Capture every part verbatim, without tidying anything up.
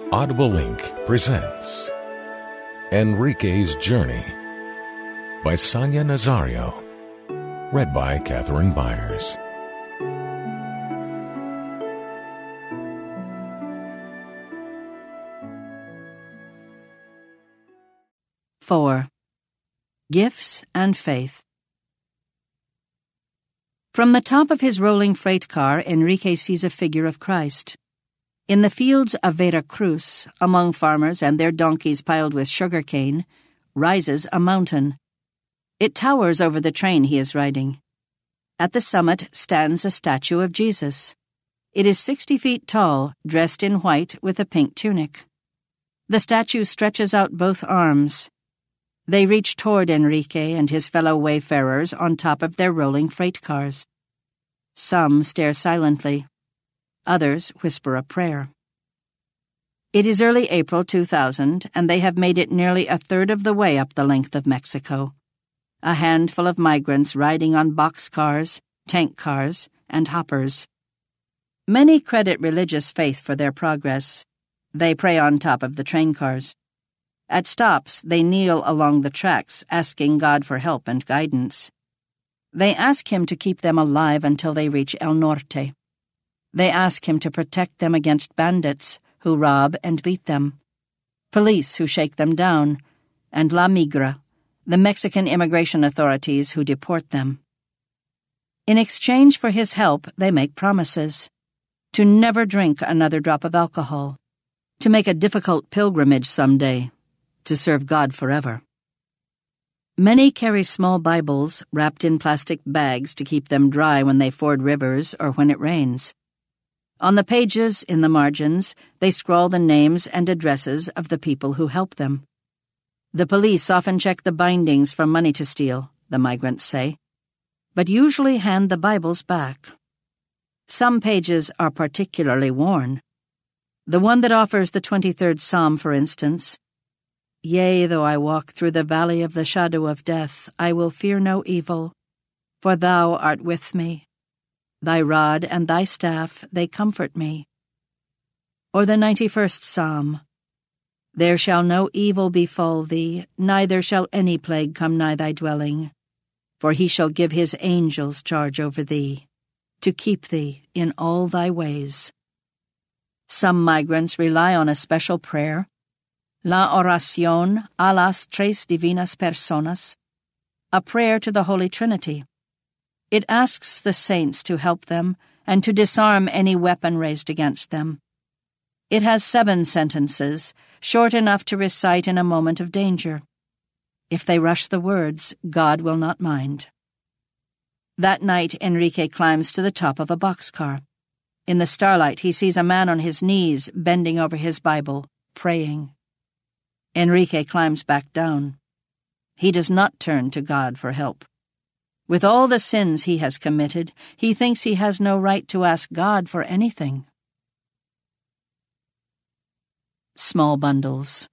Audible Link presents Enrique's Journey by Sonia Nazario. Read by Catherine Byers. four. Gifts and Faith. From the top of his rolling freight car, Enrique sees a figure of Christ. In the fields of Veracruz, among farmers and their donkeys piled with sugar cane, rises a mountain. It towers over the train he is riding. At the summit stands a statue of Jesus. It is sixty feet tall, dressed in white with a pink tunic. The statue stretches out both arms. They reach toward Enrique and his fellow wayfarers on top of their rolling freight cars. Some stare silently. Others whisper a prayer. It is early April two thousand, and they have made it nearly a third of the way up the length of Mexico. A handful of migrants riding on boxcars, tank cars, and hoppers. Many credit religious faith for their progress. They pray on top of the train cars. At stops, they kneel along the tracks, asking God for help and guidance. They ask Him to keep them alive until they reach El Norte. They ask Him to protect them against bandits who rob and beat them, police who shake them down, and La Migra, the Mexican immigration authorities who deport them. In exchange for His help, they make promises. To never drink another drop of alcohol. To make a difficult pilgrimage someday. To serve God forever. Many carry small Bibles wrapped in plastic bags to keep them dry when they ford rivers or when it rains. On the pages, in the margins, they scrawl the names and addresses of the people who help them. The police often check the bindings for money to steal, the migrants say, but usually hand the Bibles back. Some pages are particularly worn. The one that offers the twenty-third Psalm, for instance, "Yea, though I walk through the valley of the shadow of death, I will fear no evil, for thou art with me. Thy rod and thy staff, they comfort me." Or the ninety-first Psalm, "There shall no evil befall thee, neither shall any plague come nigh thy dwelling. For he shall give his angels charge over thee, to keep thee in all thy ways." Some migrants rely on a special prayer, La Oración a las Tres Divinas Personas, a prayer to the Holy Trinity. It asks the saints to help them and to disarm any weapon raised against them. It has seven sentences, short enough to recite in a moment of danger. If they rush the words, God will not mind. That night, Enrique climbs to the top of a boxcar. In the starlight, he sees a man on his knees, bending over his Bible, praying. Enrique climbs back down. He does not turn to God for help. With all the sins he has committed, he thinks he has no right to ask God for anything. Small bundles.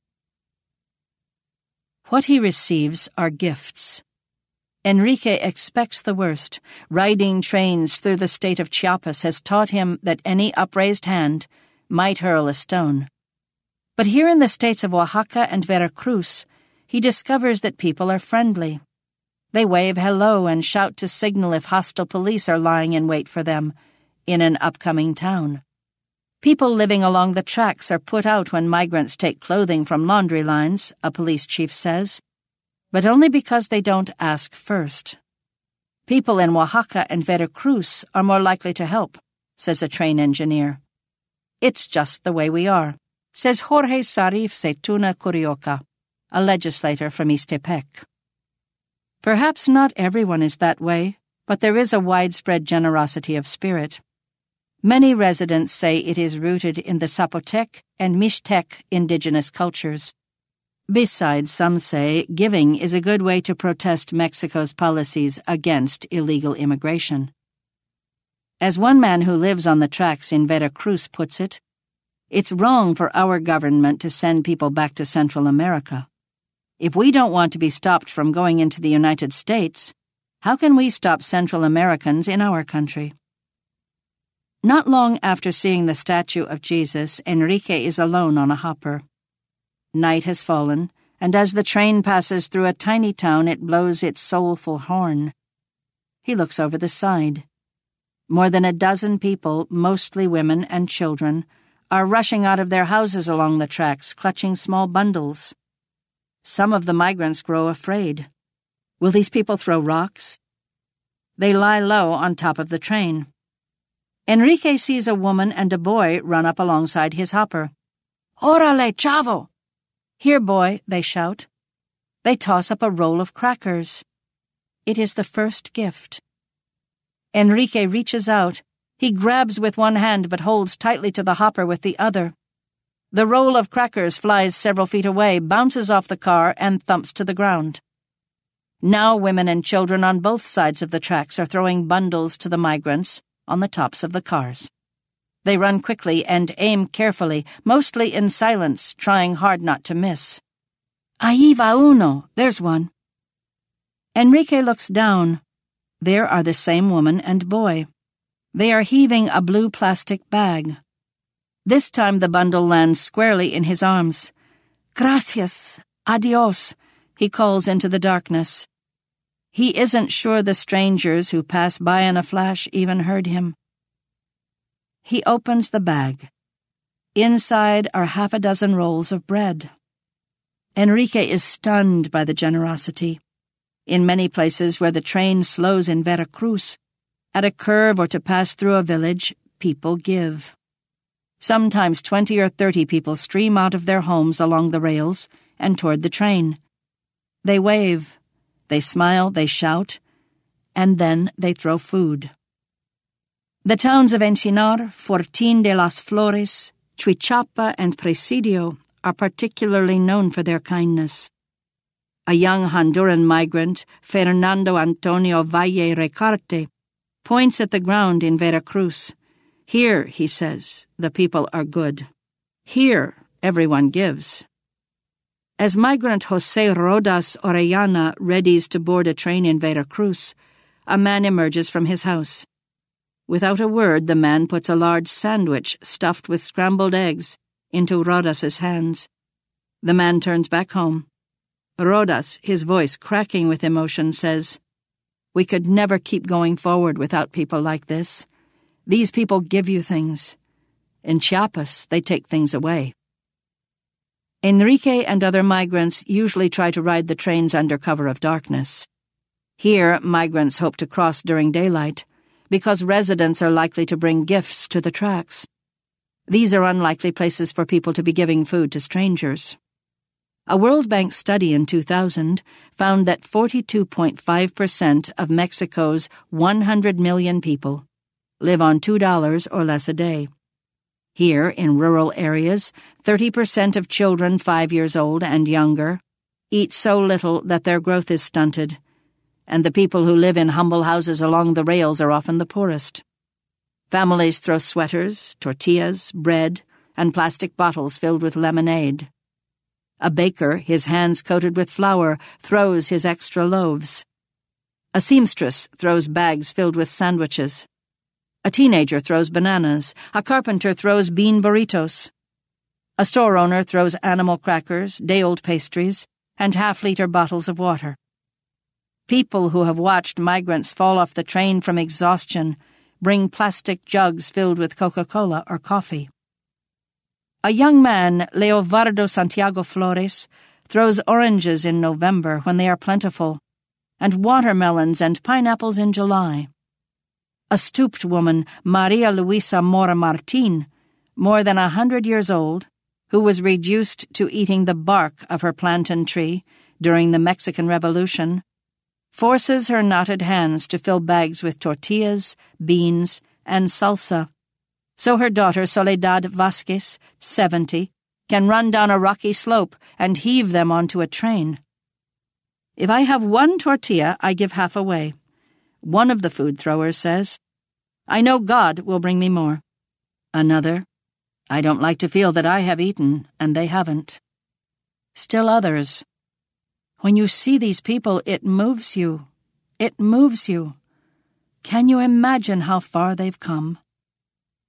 What he receives are gifts. Enrique expects the worst. Riding trains through the state of Chiapas has taught him that any upraised hand might hurl a stone. But here in the states of Oaxaca and Veracruz, he discovers that people are friendly. They wave hello and shout to signal if hostile police are lying in wait for them in an upcoming town. People living along the tracks are put out when migrants take clothing from laundry lines, a police chief says, but only because they don't ask first. People in Oaxaca and Veracruz are more likely to help, says a train engineer. It's just the way we are, says Jorge Sarif Zeytuna Curioca, a legislator from Ixtepec. Perhaps not everyone is that way, but there is a widespread generosity of spirit. Many residents say it is rooted in the Zapotec and Mixtec indigenous cultures. Besides, some say giving is a good way to protest Mexico's policies against illegal immigration. As one man who lives on the tracks in Veracruz puts it, it's wrong for our government to send people back to Central America. If we don't want to be stopped from going into the United States, how can we stop Central Americans in our country? Not long after seeing the statue of Jesus, Enrique is alone on a hopper. Night has fallen, and as the train passes through a tiny town, it blows its soulful horn. He looks over the side. More than a dozen people, mostly women and children, are rushing out of their houses along the tracks, clutching small bundles. Some of the migrants grow afraid. Will these people throw rocks? They lie low on top of the train. Enrique sees a woman and a boy run up alongside his hopper. "Órale, chavo!" "Here, boy," they shout. They toss up a roll of crackers. It is the first gift. Enrique reaches out. He grabs with one hand but holds tightly to the hopper with the other. The roll of crackers flies several feet away, bounces off the car, and thumps to the ground. Now women and children on both sides of the tracks are throwing bundles to the migrants on the tops of the cars. They run quickly and aim carefully, mostly in silence, trying hard not to miss. "Ahí va uno, there's one." Enrique looks down. There are the same woman and boy. They are heaving a blue plastic bag. This time the bundle lands squarely in his arms. "Gracias, adios," he calls into the darkness. He isn't sure the strangers who pass by in a flash even heard him. He opens the bag. Inside are half a dozen rolls of bread. Enrique is stunned by the generosity. In many places where the train slows in Veracruz, at a curve or to pass through a village, people give. Sometimes twenty or thirty people stream out of their homes along the rails and toward the train. They wave. They smile, they shout, and then they throw food. The towns of Encinar, Fortín de las Flores, Chuichapa, and Presidio are particularly known for their kindness. A young Honduran migrant, Fernando Antonio Valle Recarte, points at the ground in Veracruz. "Here," he says, "the people are good. Here, everyone gives." As migrant José Rodas Orellana readies to board a train in Veracruz, a man emerges from his house. Without a word, the man puts a large sandwich stuffed with scrambled eggs into Rodas's hands. The man turns back home. Rodas, his voice cracking with emotion, says, "We could never keep going forward without people like this. These people give you things. In Chiapas, they take things away." Enrique and other migrants usually try to ride the trains under cover of darkness. Here, migrants hope to cross during daylight, because residents are likely to bring gifts to the tracks. These are unlikely places for people to be giving food to strangers. A World Bank study in two thousand found that forty-two point five percent of Mexico's one hundred million people live on two dollars or less a day. Here, in rural areas, thirty percent of children five years old and younger eat so little that their growth is stunted, and the people who live in humble houses along the rails are often the poorest. Families throw sweaters, tortillas, bread, and plastic bottles filled with lemonade. A baker, his hands coated with flour, throws his extra loaves. A seamstress throws bags filled with sandwiches. A teenager throws bananas. A carpenter throws bean burritos. A store owner throws animal crackers, day-old pastries, and half-liter bottles of water. People who have watched migrants fall off the train from exhaustion bring plastic jugs filled with Coca-Cola or coffee. A young man, Leovardo Santiago Flores, throws oranges in November when they are plentiful, and watermelons and pineapples in July. A stooped woman, Maria Luisa Mora Martin, more than a hundred years old, who was reduced to eating the bark of her plantain tree during the Mexican Revolution, forces her knotted hands to fill bags with tortillas, beans, and salsa, so her daughter Soledad Vasquez, seventy, can run down a rocky slope and heave them onto a train. "If I have one tortilla, I give half away," one of the food throwers says. "I know God will bring me more." Another, "I don't like to feel that I have eaten, and they haven't." Still others, "When you see these people, it moves you. It moves you. Can you imagine how far they've come?"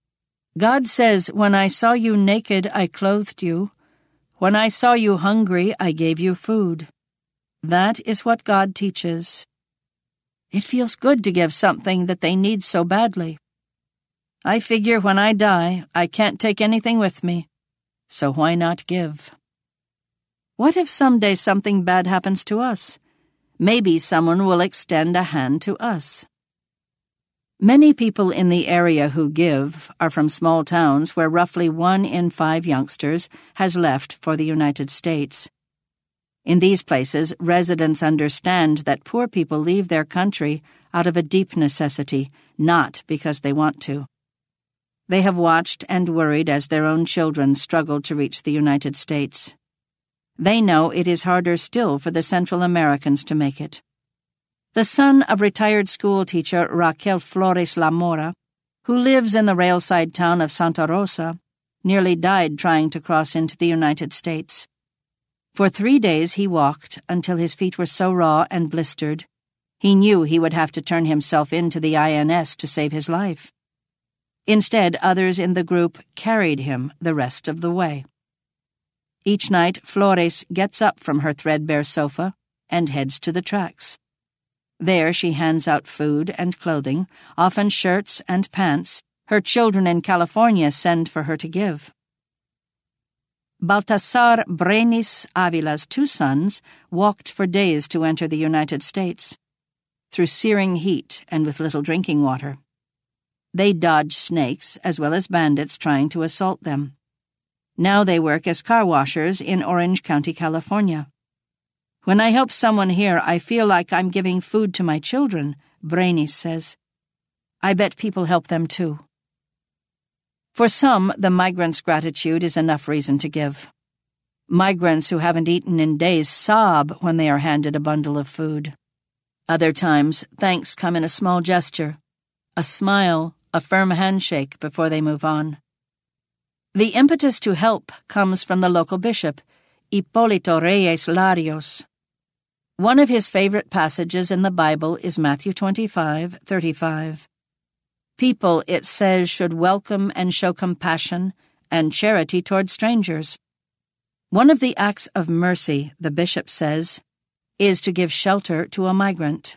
God says, "When I saw you naked, I clothed you. When I saw you hungry, I gave you food." That is what God teaches. It feels good to give something that they need so badly. I figure when I die, I can't take anything with me, so why not give? What if someday something bad happens to us? Maybe someone will extend a hand to us. Many people in the area who give are from small towns where roughly one in five youngsters has left for the United States. In these places, residents understand that poor people leave their country out of a deep necessity, not because they want to. They have watched and worried as their own children struggled to reach the United States. They know it is harder still for the Central Americans to make it. The son of retired school teacher Raquel Flores Lamora, who lives in the railside town of Santa Rosa, nearly died trying to cross into the United States. For three days he walked until his feet were so raw and blistered, he knew he would have to turn himself into the I N S to save his life. Instead, others in the group carried him the rest of the way. Each night, Flores gets up from her threadbare sofa and heads to the tracks. There she hands out food and clothing, often shirts and pants, her children in California send for her to give. Baltasar Brenis Avila's two sons walked for days to enter the United States, through searing heat and with little drinking water. They dodged snakes as well as bandits trying to assault them. Now they work as car washers in Orange County, California. "When I help someone here, I feel like I'm giving food to my children," Brenis says. "I bet people help them too." For some, the migrants' gratitude is enough reason to give. Migrants who haven't eaten in days sob when they are handed a bundle of food. Other times, thanks come in a small gesture, a smile, a firm handshake before they move on. The impetus to help comes from the local bishop, Hipólito Reyes Larios. One of his favorite passages in the Bible is Matthew twenty-five thirty-five. People, it says, should welcome and show compassion and charity toward strangers. One of the acts of mercy, the bishop says, is to give shelter to a migrant.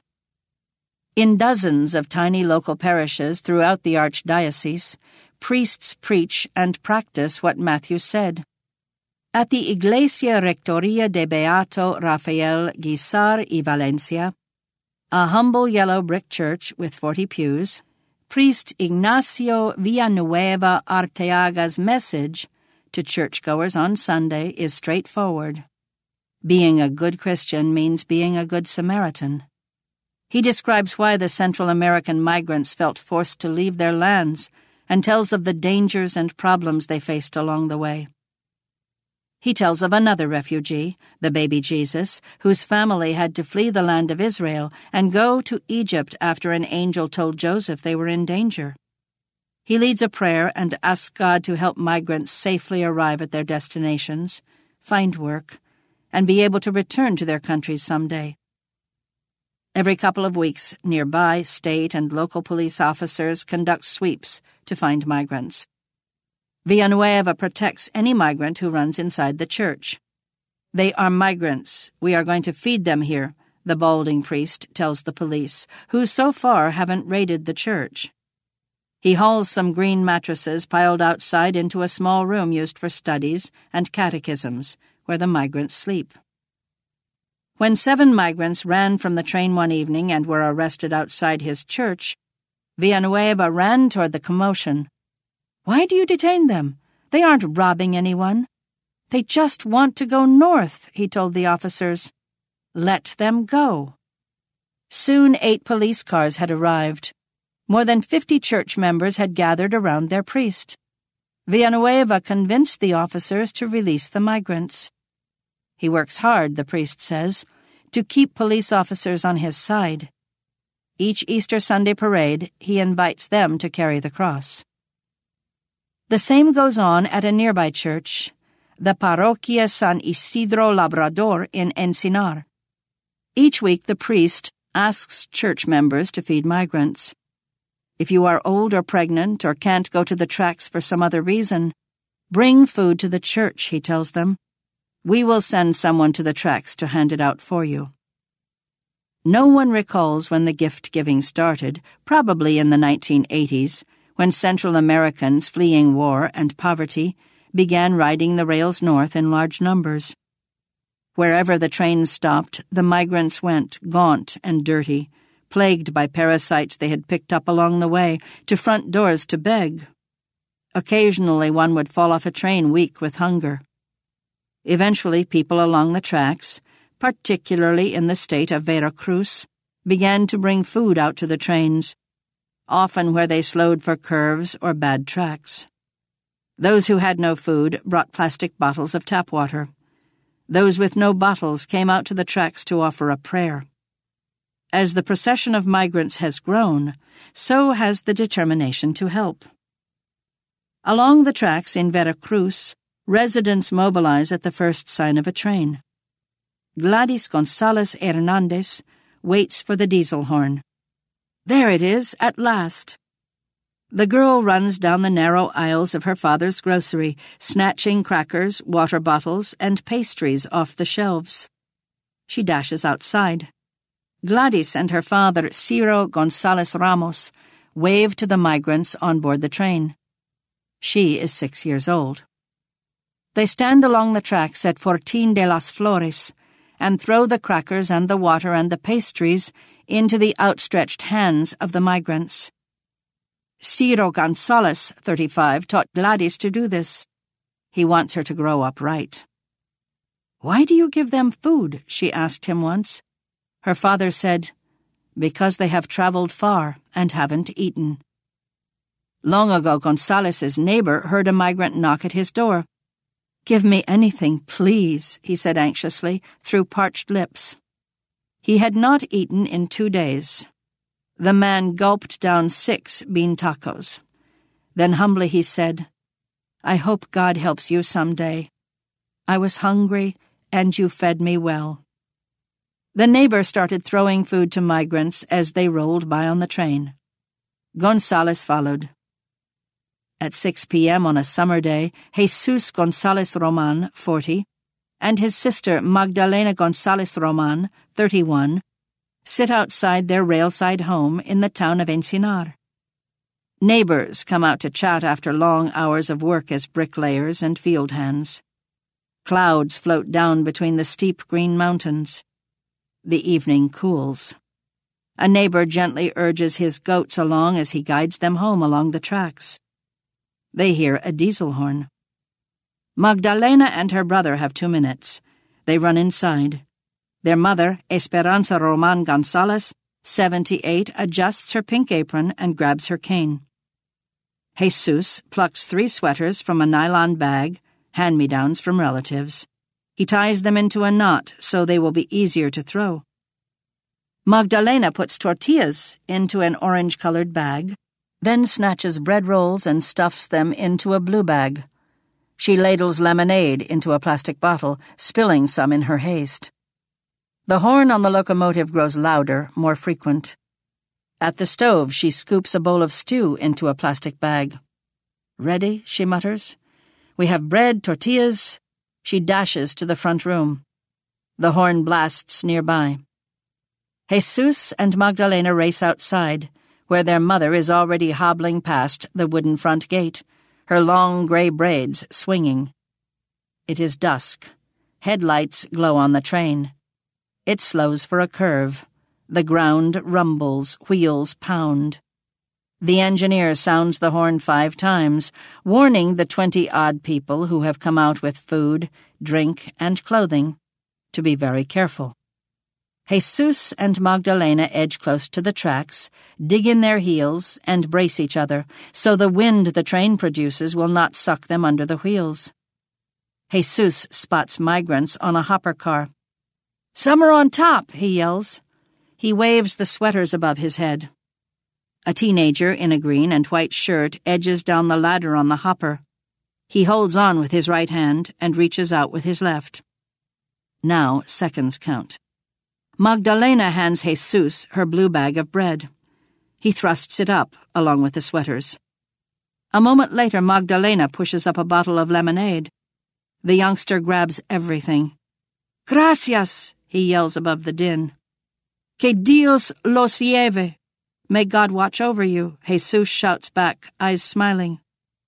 In dozens of tiny local parishes throughout the archdiocese, priests preach and practice what Matthew said. At the Iglesia Rectoria de Beato Rafael Guisar y Valencia, a humble yellow brick church with forty pews, Priest Ignacio Villanueva Arteaga's message to churchgoers on Sunday is straightforward. Being a good Christian means being a good Samaritan. He describes why the Central American migrants felt forced to leave their lands and tells of the dangers and problems they faced along the way. He tells of another refugee, the baby Jesus, whose family had to flee the land of Israel and go to Egypt after an angel told Joseph they were in danger. He leads a prayer and asks God to help migrants safely arrive at their destinations, find work, and be able to return to their countries someday. Every couple of weeks, nearby state and local police officers conduct sweeps to find migrants. Villanueva protects any migrant who runs inside the church. "They are migrants. We are going to feed them here," the balding priest tells the police, who so far haven't raided the church. He hauls some green mattresses piled outside into a small room used for studies and catechisms, where the migrants sleep. When seven migrants ran from the train one evening and were arrested outside his church, Villanueva ran toward the commotion. "Why do you detain them? They aren't robbing anyone. They just want to go north," he told the officers. "Let them go." Soon eight police cars had arrived. More than fifty church members had gathered around their priest. Villanueva convinced the officers to release the migrants. He works hard, the priest says, to keep police officers on his side. Each Easter Sunday parade, he invites them to carry the cross. The same goes on at a nearby church, the Parroquia San Isidro Labrador in Encinar. Each week the priest asks church members to feed migrants. If you are old or pregnant or can't go to the tracks for some other reason, bring food to the church, he tells them. We will send someone to the tracks to hand it out for you. No one recalls when the gift-giving started, probably in the nineteen eighties, when Central Americans fleeing war and poverty began riding the rails north in large numbers. Wherever the trains stopped, the migrants went, gaunt and dirty, plagued by parasites they had picked up along the way, to front doors to beg. Occasionally one would fall off a train weak with hunger. Eventually people along the tracks, particularly in the state of Veracruz, began to bring food out to the trains, often where they slowed for curves or bad tracks. Those who had no food brought plastic bottles of tap water. Those with no bottles came out to the tracks to offer a prayer. As the procession of migrants has grown, so has the determination to help. Along the tracks in Veracruz, residents mobilize at the first sign of a train. Gladys Gonzalez Hernandez waits for the diesel horn. There it is, at last. The girl runs down the narrow aisles of her father's grocery, snatching crackers, water bottles, and pastries off the shelves. She dashes outside. Gladys and her father, Ciro Gonzalez Ramos, wave to the migrants on board the train. She is six years old. They stand along the tracks at Fortín de las Flores and throw the crackers and the water and the pastries into the outstretched hands of the migrants. Ciro Gonzalez, thirty-five, taught Gladys to do this. He wants her to grow up right. "Why do you give them food?" she asked him once. Her father said, "Because they have traveled far and haven't eaten." Long ago, Gonzalez's neighbor heard a migrant knock at his door. "Give me anything, please," he said anxiously, through parched lips. He had not eaten in two days. The man gulped down six bean tacos. Then humbly he said, "I hope God helps you someday. I was hungry, and you fed me well." The neighbor started throwing food to migrants as they rolled by on the train. Gonzalez followed. At six p.m. on a summer day, Jesus Gonzalez Roman, forty, and his sister Magdalena Gonzalez Roman, thirty-one, sit outside their railside home in the town of Encinar. Neighbors come out to chat after long hours of work as bricklayers and field hands. Clouds float down between the steep green mountains. The evening cools. A neighbor gently urges his goats along as he guides them home along the tracks. They hear a diesel horn. Magdalena and her brother have two minutes. They run inside. Their mother, Esperanza Roman Gonzalez, seventy-eight, adjusts her pink apron and grabs her cane. Jesus plucks three sweaters from a nylon bag, hand-me-downs from relatives. He ties them into a knot so they will be easier to throw. Magdalena puts tortillas into an orange-colored bag, then snatches bread rolls and stuffs them into a blue bag. She ladles lemonade into a plastic bottle, spilling some in her haste. The horn on the locomotive grows louder, more frequent. At the stove, she scoops a bowl of stew into a plastic bag. "Ready?" she mutters. "We have bread, tortillas." She dashes to the front room. The horn blasts nearby. Jesus and Magdalena race outside, where their mother is already hobbling past the wooden front gate, her long gray braids swinging. It is dusk. Headlights glow on the train. It slows for a curve. The ground rumbles, wheels pound. The engineer sounds the horn five times, warning the twenty-odd people who have come out with food, drink, and clothing to be very careful. Jesus and Magdalena edge close to the tracks, dig in their heels, and brace each other, so the wind the train produces will not suck them under the wheels. Jesus spots migrants on a hopper car. "Some are on top," he yells. He waves the sweaters above his head. A teenager in a green and white shirt edges down the ladder on the hopper. He holds on with his right hand and reaches out with his left. Now seconds count. Magdalena hands Jesus her blue bag of bread. He thrusts it up, along with the sweaters. A moment later, Magdalena pushes up a bottle of lemonade. The youngster grabs everything. "Gracias!" he yells above the din. "Que Dios los lleve!" May God watch over you, Jesus shouts back, eyes smiling.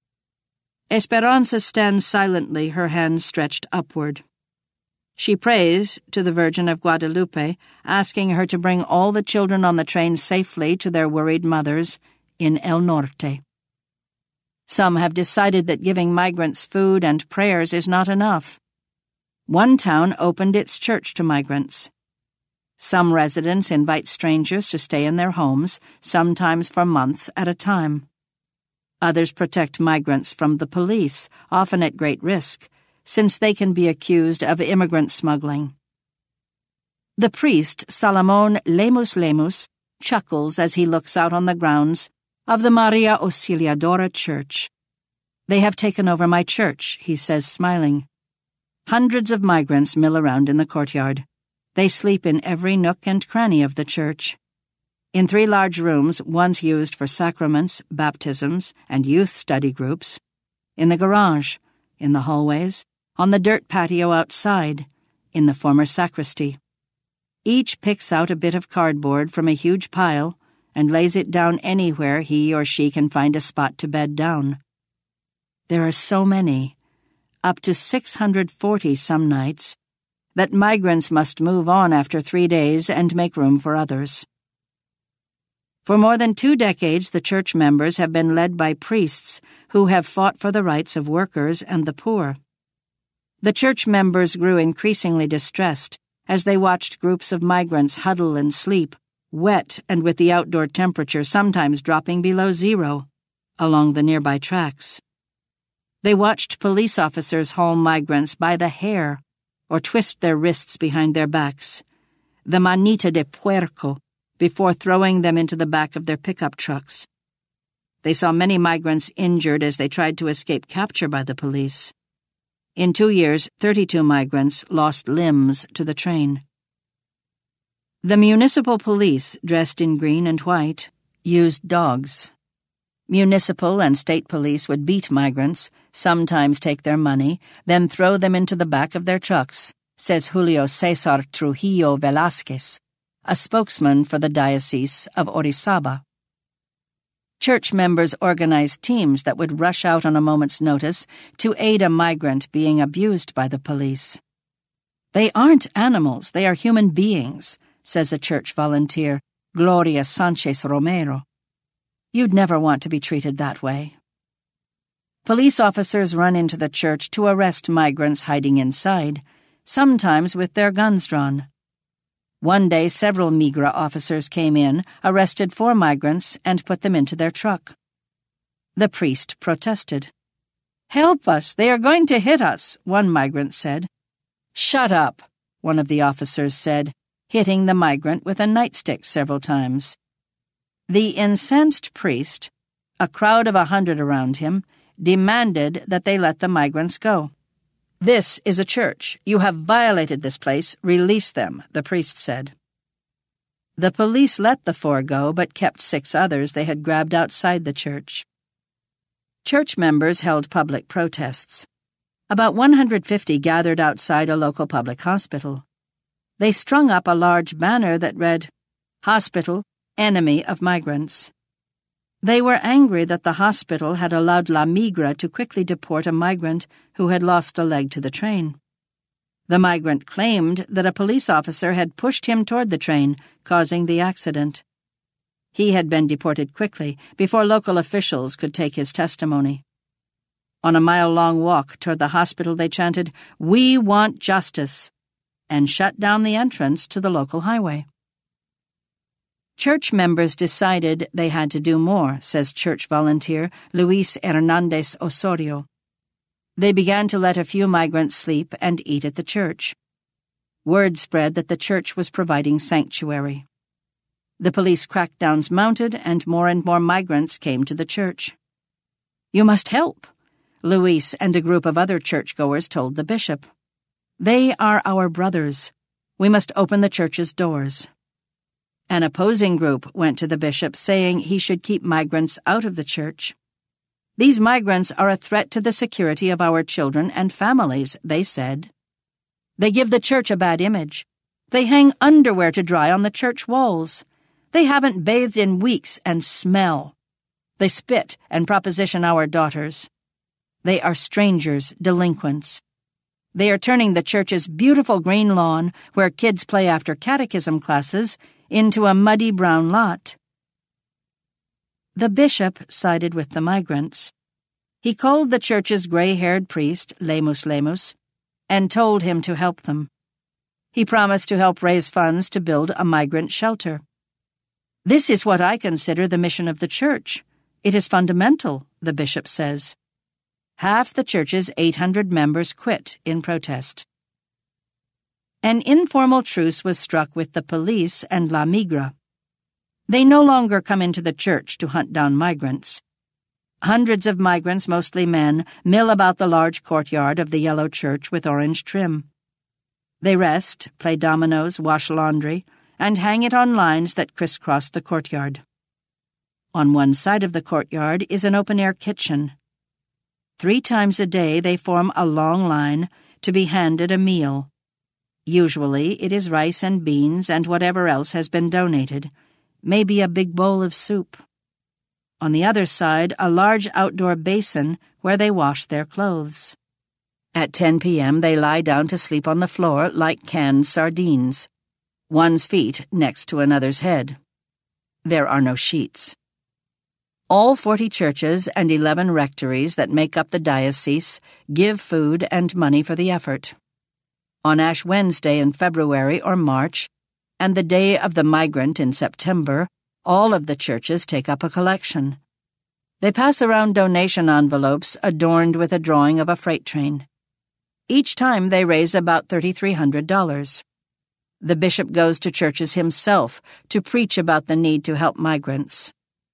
Esperanza stands silently, her hands stretched upward. She prays to the Virgin of Guadalupe, asking her to bring all the children on the train safely to their worried mothers in El Norte. Some have decided that giving migrants food and prayers is not enough. One town opened its church to migrants. Some residents invite strangers to stay in their homes, sometimes for months at a time. Others protect migrants from the police, often at great risk, since they can be accused of immigrant smuggling. The priest, Salomon Lemus Lemus, chuckles as he looks out on the grounds of the Maria Auxiliadora Church. "They have taken over my church," he says, smiling. Hundreds of migrants mill around in the courtyard. They sleep in every nook and cranny of the church. In three large rooms, once used for sacraments, baptisms, and youth study groups. In the garage, in the hallways, on the dirt patio outside, in the former sacristy. Each picks out a bit of cardboard from a huge pile and lays it down anywhere he or she can find a spot to bed down. There are so many, up to six hundred forty some nights, that migrants must move on after three days and make room for others. For more than two decades, the church members have been led by priests who have fought for the rights of workers and the poor. The church members grew increasingly distressed as they watched groups of migrants huddle and sleep, wet and with the outdoor temperature sometimes dropping below zero, along the nearby tracks. They watched police officers haul migrants by the hair or twist their wrists behind their backs, the manita de puerco, before throwing them into the back of their pickup trucks. They saw many migrants injured as they tried to escape capture by the police. In two years, thirty-two migrants lost limbs to the train. The municipal police, dressed in green and white, used dogs. Municipal and state police would beat migrants, sometimes take their money, then throw them into the back of their trucks, says Julio Cesar Trujillo Velázquez, a spokesman for the Diocese of Orizaba. Church members organized teams that would rush out on a moment's notice to aid a migrant being abused by the police. "They aren't animals, they are human beings," says a church volunteer, Gloria Sanchez Romero. "You'd never want to be treated that way." Police officers run into the church to arrest migrants hiding inside, sometimes with their guns drawn. One day, several Migra officers came in, arrested four migrants, and put them into their truck. The priest protested. "Help us, they are going to hit us," one migrant said. "Shut up," one of the officers said, hitting the migrant with a nightstick several times. The incensed priest, a crowd of a hundred around him, demanded that they let the migrants go. "This is a church. You have violated this place. Release them," the priest said. The police let the four go, but kept six others they had grabbed outside the church. Church members held public protests. About one hundred fifty gathered outside a local public hospital. They strung up a large banner that read, "Hospital, Enemy of Migrants." They were angry that the hospital had allowed La Migra to quickly deport a migrant who had lost a leg to the train. The migrant claimed that a police officer had pushed him toward the train, causing the accident. He had been deported quickly, before local officials could take his testimony. On a mile-long walk toward the hospital, they chanted, "We want justice," and shut down the entrance to the local highway. Church members decided they had to do more, says church volunteer Luis Hernandez Osorio. They began to let a few migrants sleep and eat at the church. Word spread that the church was providing sanctuary. The police crackdowns mounted, and more and more migrants came to the church. "You must help," Luis and a group of other churchgoers told the bishop. "They are our brothers. We must open the church's doors." An opposing group went to the bishop saying he should keep migrants out of the church. These migrants are a threat to the security of our children and families, they said. They give the church a bad image. They hang underwear to dry on the church walls. They haven't bathed in weeks and smell. They spit and proposition our daughters. They are strangers, delinquents. They are turning the church's beautiful green lawn, where kids play after catechism classes, into a muddy brown lot. The bishop sided with the migrants. He called the church's gray-haired priest, Lemus Lemus, and told him to help them. He promised to help raise funds to build a migrant shelter. This is what I consider the mission of the church. It is fundamental, the bishop says. Half the church's eight hundred members quit in protest. An informal truce was struck with the police and La Migra. They no longer come into the church to hunt down migrants. Hundreds of migrants, mostly men, mill about the large courtyard of the yellow church with orange trim. They rest, play dominoes, wash laundry, and hang it on lines that crisscross the courtyard. On one side of the courtyard is an open-air kitchen. Three times a day they form a long line to be handed a meal. Usually it is rice and beans and whatever else has been donated, maybe a big bowl of soup. On the other side, a large outdoor basin where they wash their clothes. At ten p.m. they lie down to sleep on the floor like canned sardines, one's feet next to another's head. There are no sheets. All forty churches and eleven rectories that make up the diocese give food and money for the effort. On Ash Wednesday in February or March, and the Day of the Migrant in September, all of the churches take up a collection. They pass around donation envelopes adorned with a drawing of a freight train. Each time they raise about three thousand three hundred dollars. The bishop goes to churches himself to preach about the need to help migrants.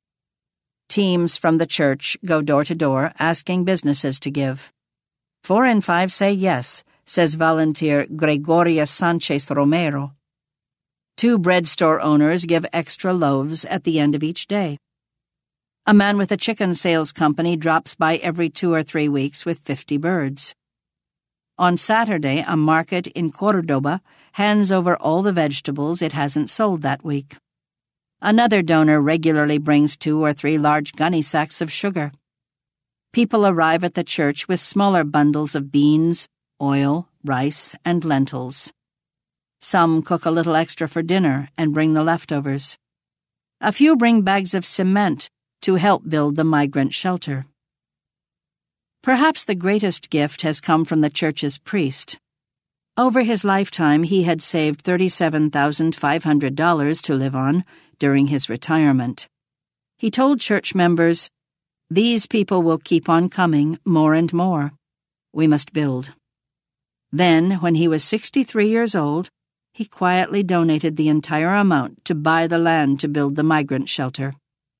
Teams from the church go door to door asking businesses to give. Four in five say yes, says volunteer Gregoria Sanchez Romero. Two bread store owners give extra loaves at the end of each day. A man with a chicken sales company drops by every two or three weeks with fifty birds. On Saturday, a market in Cordoba hands over all the vegetables it hasn't sold that week. Another donor regularly brings two or three large gunny sacks of sugar. People arrive at the church with smaller bundles of beans, oil, rice, and lentils. Some cook a little extra for dinner and bring the leftovers. A few bring bags of cement to help build the migrant shelter. Perhaps the greatest gift has come from the church's priest. Over his lifetime, he had saved thirty-seven thousand five hundred dollars to live on during his retirement. He told church members, "These people will keep on coming more and more. We must build." Then, when he was sixty-three years old, he quietly donated the entire amount to buy the land to build the migrant shelter.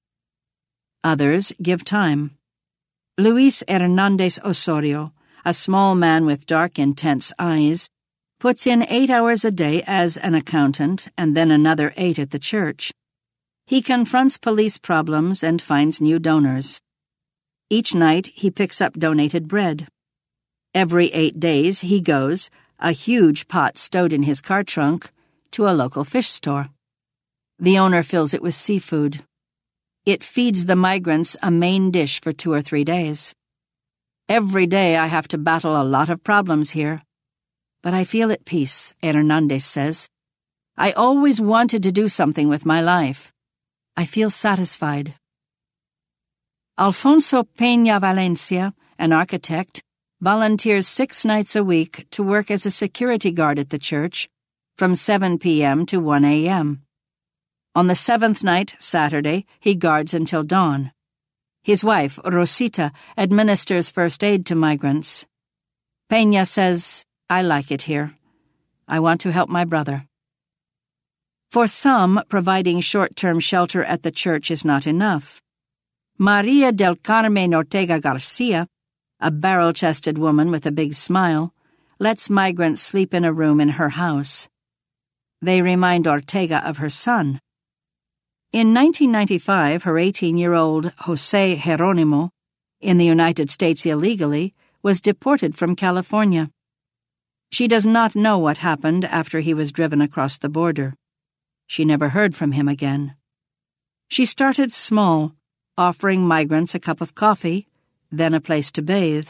Others give time. Luis Hernandez Osorio, a small man with dark, intense eyes, puts in eight hours a day as an accountant and then another eight at the church. He confronts police problems and finds new donors. Each night he picks up donated bread. Every eight days he goes, a huge pot stowed in his car trunk, to a local fish store. The owner fills it with seafood. It feeds the migrants a main dish for two or three days. Every day I have to battle a lot of problems here. But I feel at peace, Hernandez says. I always wanted to do something with my life. I feel satisfied. Alfonso Peña Valencia, an architect, volunteers six nights a week to work as a security guard at the church, from seven p.m. to one a.m. On the seventh night, Saturday, he guards until dawn. His wife, Rosita, administers first aid to migrants. Peña says, "I like it here. I want to help my brother." For some, providing short-term shelter at the church is not enough. Maria del Carmen Ortega Garcia, a barrel-chested woman with a big smile, lets migrants sleep in a room in her house. They remind Ortega of her son, In nineteen ninety-five, her eighteen-year-old Jose Geronimo, in the United States illegally, was deported from California. She does not know what happened after he was driven across the border. She never heard from him again. She started small, offering migrants a cup of coffee, then a place to bathe.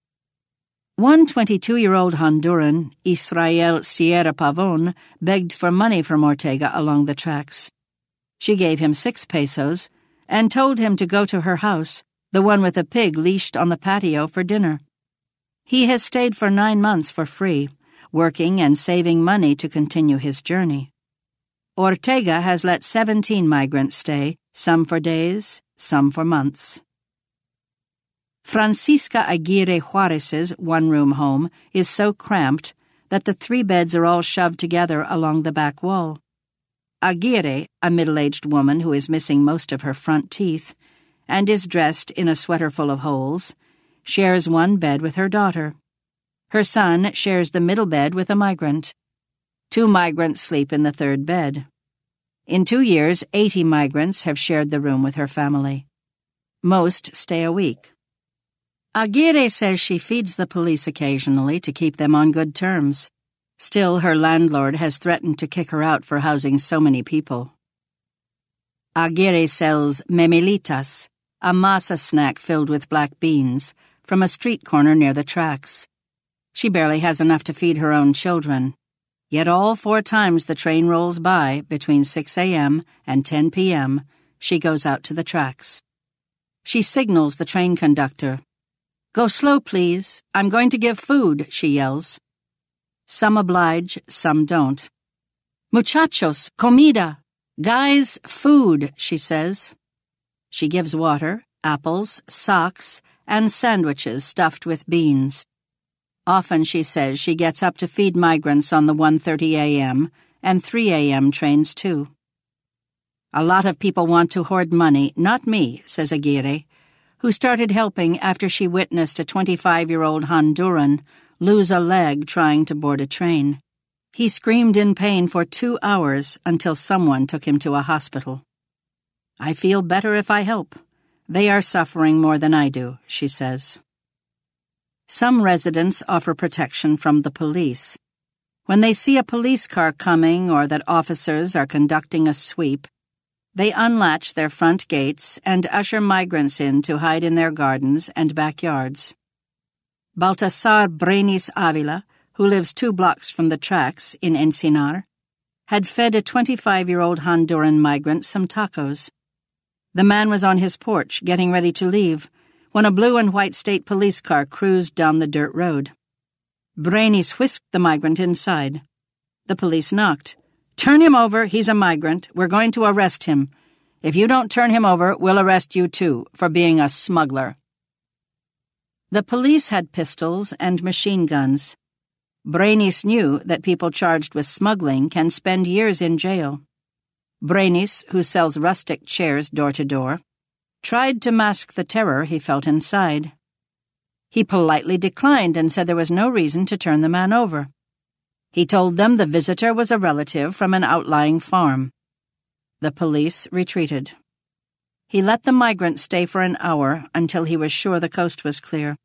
One twenty-two-year-old Honduran, Israel Sierra Pavon, begged for money from Ortega along the tracks. She gave him six pesos and told him to go to her house, the one with a pig leashed on the patio, for dinner. He has stayed for nine months for free, working and saving money to continue his journey. Ortega has let seventeen migrants stay, some for days, some for months. Francisca Aguirre Juarez's one-room home is so cramped that the three beds are all shoved together along the back wall. Aguirre, a middle-aged woman who is missing most of her front teeth and is dressed in a sweater full of holes, shares one bed with her daughter. Her son shares the middle bed with a migrant. Two migrants sleep in the third bed. In two years, eighty migrants have shared the room with her family. Most stay a week. Aguirre says she feeds the police occasionally to keep them on good terms. Still, her landlord has threatened to kick her out for housing so many people. Aguirre sells memelitas, a masa snack filled with black beans, from a street corner near the tracks. She barely has enough to feed her own children. Yet all four times the train rolls by, between six a.m. and ten p.m., she goes out to the tracks. She signals the train conductor. "Go slow, please. I'm going to give food," she yells. Some oblige, some don't. "Muchachos, comida. Guys, food," she says. She gives water, apples, socks, and sandwiches stuffed with beans. Often, she says, she gets up to feed migrants on the one thirty a.m. and three a.m. trains, too. "A lot of people want to hoard money, not me," says Aguirre, who started helping after she witnessed a twenty-five-year-old Honduran lose a leg trying to board a train. He screamed in pain for two hours until someone took him to a hospital. "I feel better if I help. They are suffering more than I do," she says. Some residents offer protection from the police. When they see a police car coming or that officers are conducting a sweep, they unlatch their front gates and usher migrants in to hide in their gardens and backyards. Baltasar Brenis Avila, who lives two blocks from the tracks in Encinar, had fed a twenty-five-year-old Honduran migrant some tacos. The man was on his porch getting ready to leave when a blue and white state police car cruised down the dirt road. Brenis whisked the migrant inside. The police knocked. "Turn him over, he's a migrant. We're going to arrest him. If you don't turn him over, we'll arrest you too, for being a smuggler." The police had pistols and machine guns. Brenis knew that people charged with smuggling can spend years in jail. Brenis, who sells rustic chairs door to door, tried to mask the terror he felt inside. He politely declined and said there was no reason to turn the man over. He told them the visitor was a relative from an outlying farm. The police retreated. He let the migrant stay for an hour until he was sure the coast was clear.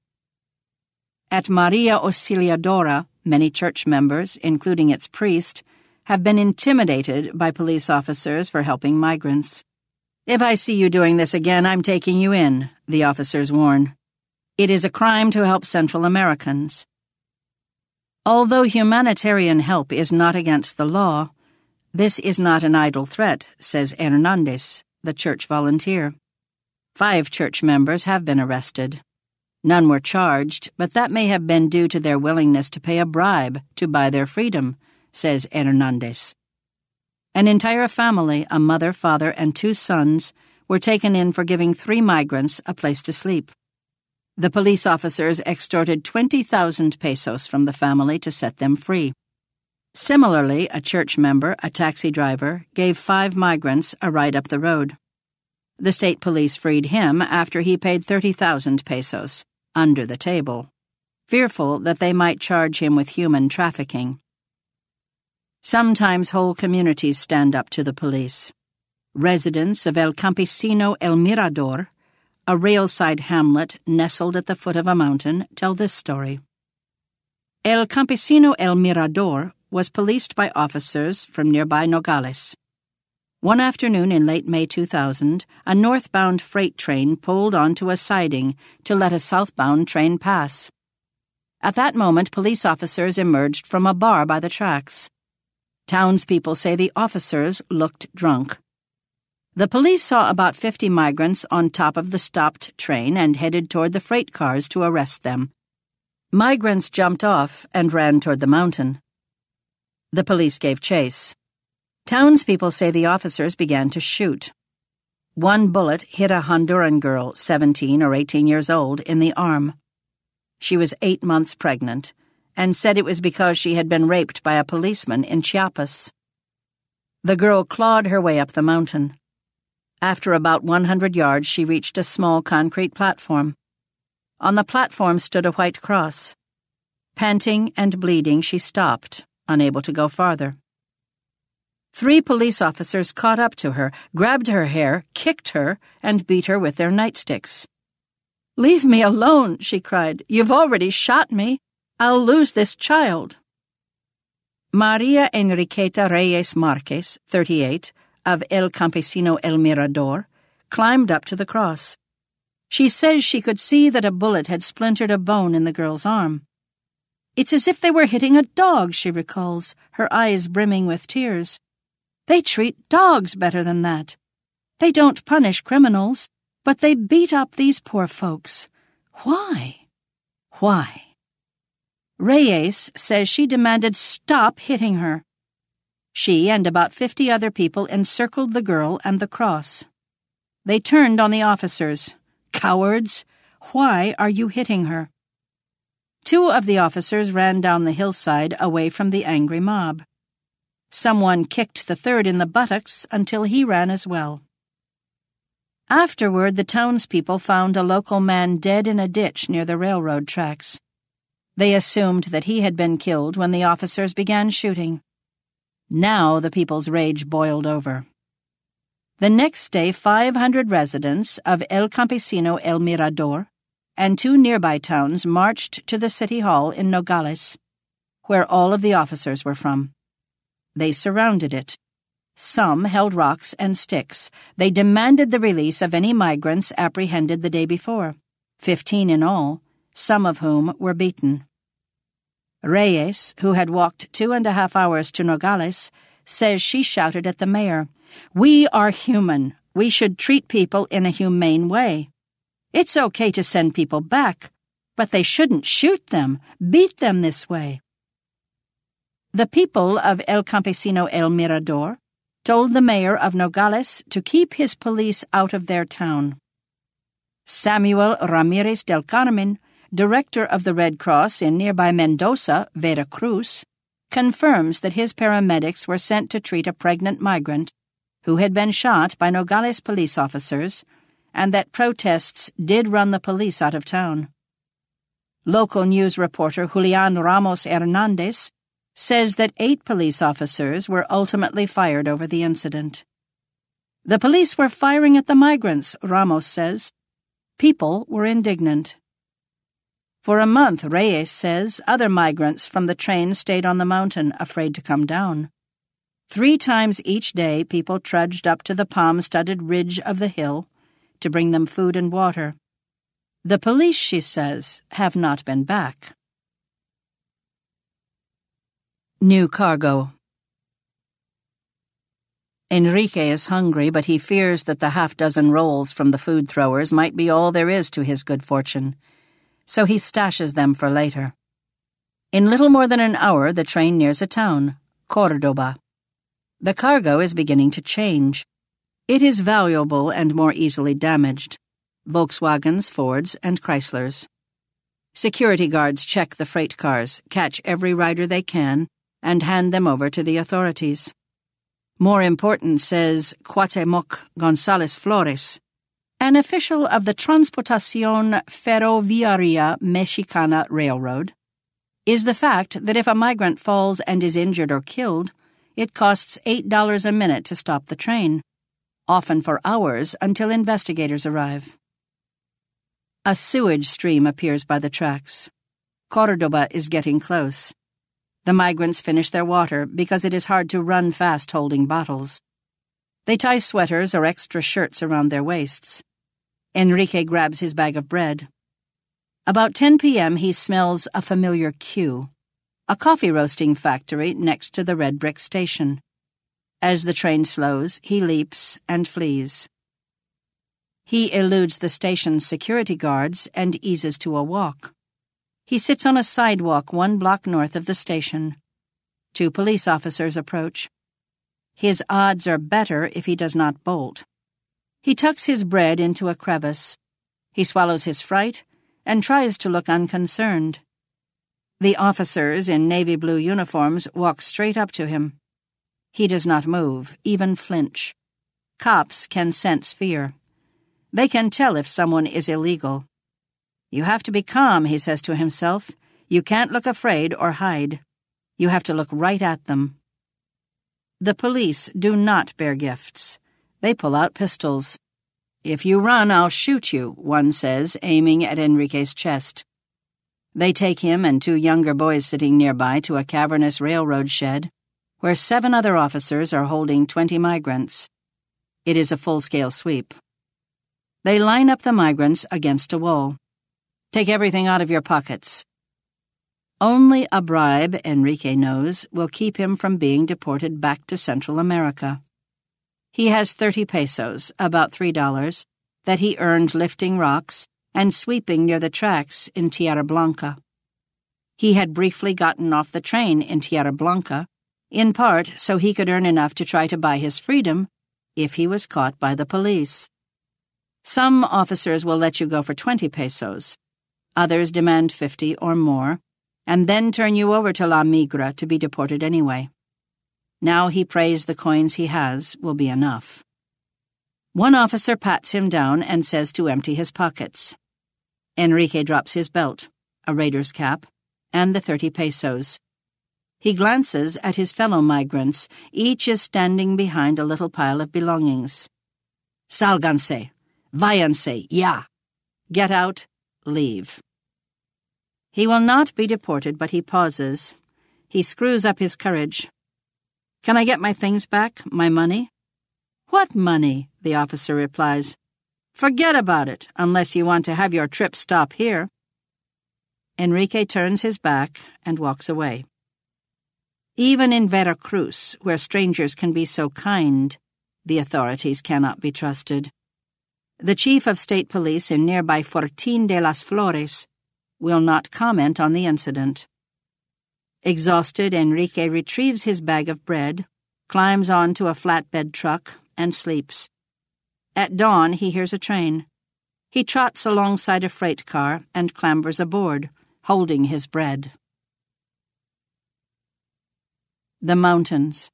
At Maria Auxiliadora, many church members, including its priest, have been intimidated by police officers for helping migrants. "If I see you doing this again, I'm taking you in," the officers warn. It is a crime to help Central Americans. Although humanitarian help is not against the law, this is not an idle threat, says Hernandez, the church volunteer. Five church members have been arrested. None were charged, but that may have been due to their willingness to pay a bribe to buy their freedom, says Hernandez. An entire family, a mother, father, and two sons, were taken in for giving three migrants a place to sleep. The police officers extorted twenty thousand pesos from the family to set them free. Similarly, a church member, a taxi driver, gave five migrants a ride up the road. The state police freed him after he paid thirty thousand pesos, under the table, fearful that they might charge him with human trafficking. Sometimes whole communities stand up to the police. Residents of El Campesino El Mirador, a railside hamlet nestled at the foot of a mountain, tell this story. El Campesino El Mirador was policed by officers from nearby Nogales. One afternoon in late May two thousand, a northbound freight train pulled onto a siding to let a southbound train pass. At that moment, police officers emerged from a bar by the tracks. Townspeople say the officers looked drunk. The police saw about fifty migrants on top of the stopped train and headed toward the freight cars to arrest them. Migrants jumped off and ran toward the mountain. The police gave chase. Townspeople say the officers began to shoot. One bullet hit a Honduran girl, seventeen or eighteen years old, in the arm. She was eight months pregnant and said it was because she had been raped by a policeman in Chiapas. The girl clawed her way up the mountain. After about one hundred yards, she reached a small concrete platform. On the platform stood a white cross. Panting and bleeding, she stopped, unable to go farther. Three police officers caught up to her, grabbed her hair, kicked her, and beat her with their nightsticks. "Leave me alone," she cried. "You've already shot me. I'll lose this child." Maria Enriqueta Reyes Marquez, thirty-eight, of El Campesino El Mirador, climbed up to the cross. She says she could see that a bullet had splintered a bone in the girl's arm. "It's as if they were hitting a dog," she recalls, her eyes brimming with tears. "They treat dogs better than that. They don't punish criminals, but they beat up these poor folks. Why? Why?" Reyes says she demanded stop hitting her. She and about fifty other people encircled the girl and the cross. They turned on the officers. "Cowards! Why are you hitting her?" Two of the officers ran down the hillside away from the angry mob. Someone kicked the third in the buttocks until he ran as well. Afterward, the townspeople found a local man dead in a ditch near the railroad tracks. They assumed that he had been killed when the officers began shooting. Now the people's rage boiled over. The next day, five hundred residents of El Campesino El Mirador and two nearby towns marched to the city hall in Nogales, where all of the officers were from. They surrounded it. Some held rocks and sticks. They demanded the release of any migrants apprehended the day before, fifteen in all, some of whom were beaten. Reyes, who had walked two and a half hours to Nogales, says she shouted at the mayor, "We are human. We should treat people in a humane way. It's okay to send people back, but they shouldn't shoot them, beat them this way." The people of El Campesino El Mirador told the mayor of Nogales to keep his police out of their town. Samuel Ramirez del Carmen, director of the Red Cross in nearby Mendoza, Veracruz, confirms that his paramedics were sent to treat a pregnant migrant who had been shot by Nogales police officers, and that protests did run the police out of town. Local news reporter Julian Ramos Hernandez says that eight police officers were ultimately fired over the incident. The police were firing at the migrants, Ramos says. People were indignant. For a month, Reyes says, other migrants from the train stayed on the mountain, afraid to come down. Three times each day, people trudged up to the palm-studded ridge of the hill to bring them food and water. The police, she says, have not been back. New cargo. Enrique is hungry, but he fears that the half-dozen rolls from the food throwers might be all there is to his good fortune, so he stashes them for later. In little more than an hour, the train nears a town, Córdoba. The cargo is beginning to change. It is valuable and more easily damaged. Volkswagens, Fords, and Chryslers. Security guards check the freight cars, catch every rider they can, and hand them over to the authorities. More important, says Cuauhtemoc González Flores, an official of the Transportación Ferroviaria Mexicana Railroad, is the fact that if a migrant falls and is injured or killed, it costs eight dollars a minute to stop the train. often for hours until investigators arrive. A sewage stream appears by the tracks. Córdoba is getting close. The migrants finish their water because it is hard to run fast holding bottles. They tie sweaters or extra shirts around their waists. Enrique grabs his bag of bread. About ten p.m. he smells a familiar cue, a coffee roasting factory next to the red brick station. As the train slows, he leaps and flees. He eludes the station's security guards and eases to a walk. He sits on a sidewalk one block north of the station. Two police officers approach. His odds are better if he does not bolt. He tucks his bread into a crevice. He swallows his fright and tries to look unconcerned. The officers in navy blue uniforms walk straight up to him. He does not move, even flinch. Cops can sense fear. They can tell if someone is illegal. You have to be calm, he says to himself. You can't look afraid or hide. You have to look right at them. The police do not bear gifts. They pull out pistols. If you run, I'll shoot you, one says, aiming at Enrique's chest. They take him and two younger boys sitting nearby to a cavernous railroad shed, where seven other officers are holding twenty migrants. It is a full-scale sweep. They line up the migrants against a wall. Take everything out of your pockets. Only a bribe, Enrique knows, will keep him from being deported back to Central America. He has thirty pesos, about three dollars, that he earned lifting rocks and sweeping near the tracks in Tierra Blanca. He had briefly gotten off the train in Tierra Blanca, in part so he could earn enough to try to buy his freedom if he was caught by the police. Some officers will let you go for twenty pesos. Others demand fifty or more, and then turn you over to La Migra to be deported anyway. Now he prays the coins he has will be enough. One officer pats him down and says to empty his pockets. Enrique drops his belt, a raider's cap, and the thirty pesos. He glances at his fellow migrants. Each is standing behind a little pile of belongings. Sálganse. Váyanse, ya. Get out, leave. He will not be deported, but he pauses. He screws up his courage. Can I get my things back, my money? What money? The officer replies. Forget about it, unless you want to have your trip stop here. Enrique turns his back and walks away. Even in Veracruz, where strangers can be so kind, the authorities cannot be trusted. The chief of state police in nearby Fortín de las Flores will not comment on the incident. Exhausted, Enrique retrieves his bag of bread, climbs onto a flatbed truck, and sleeps. At dawn, he hears a train. He trots alongside a freight car and clambers aboard, holding his bread. The mountains.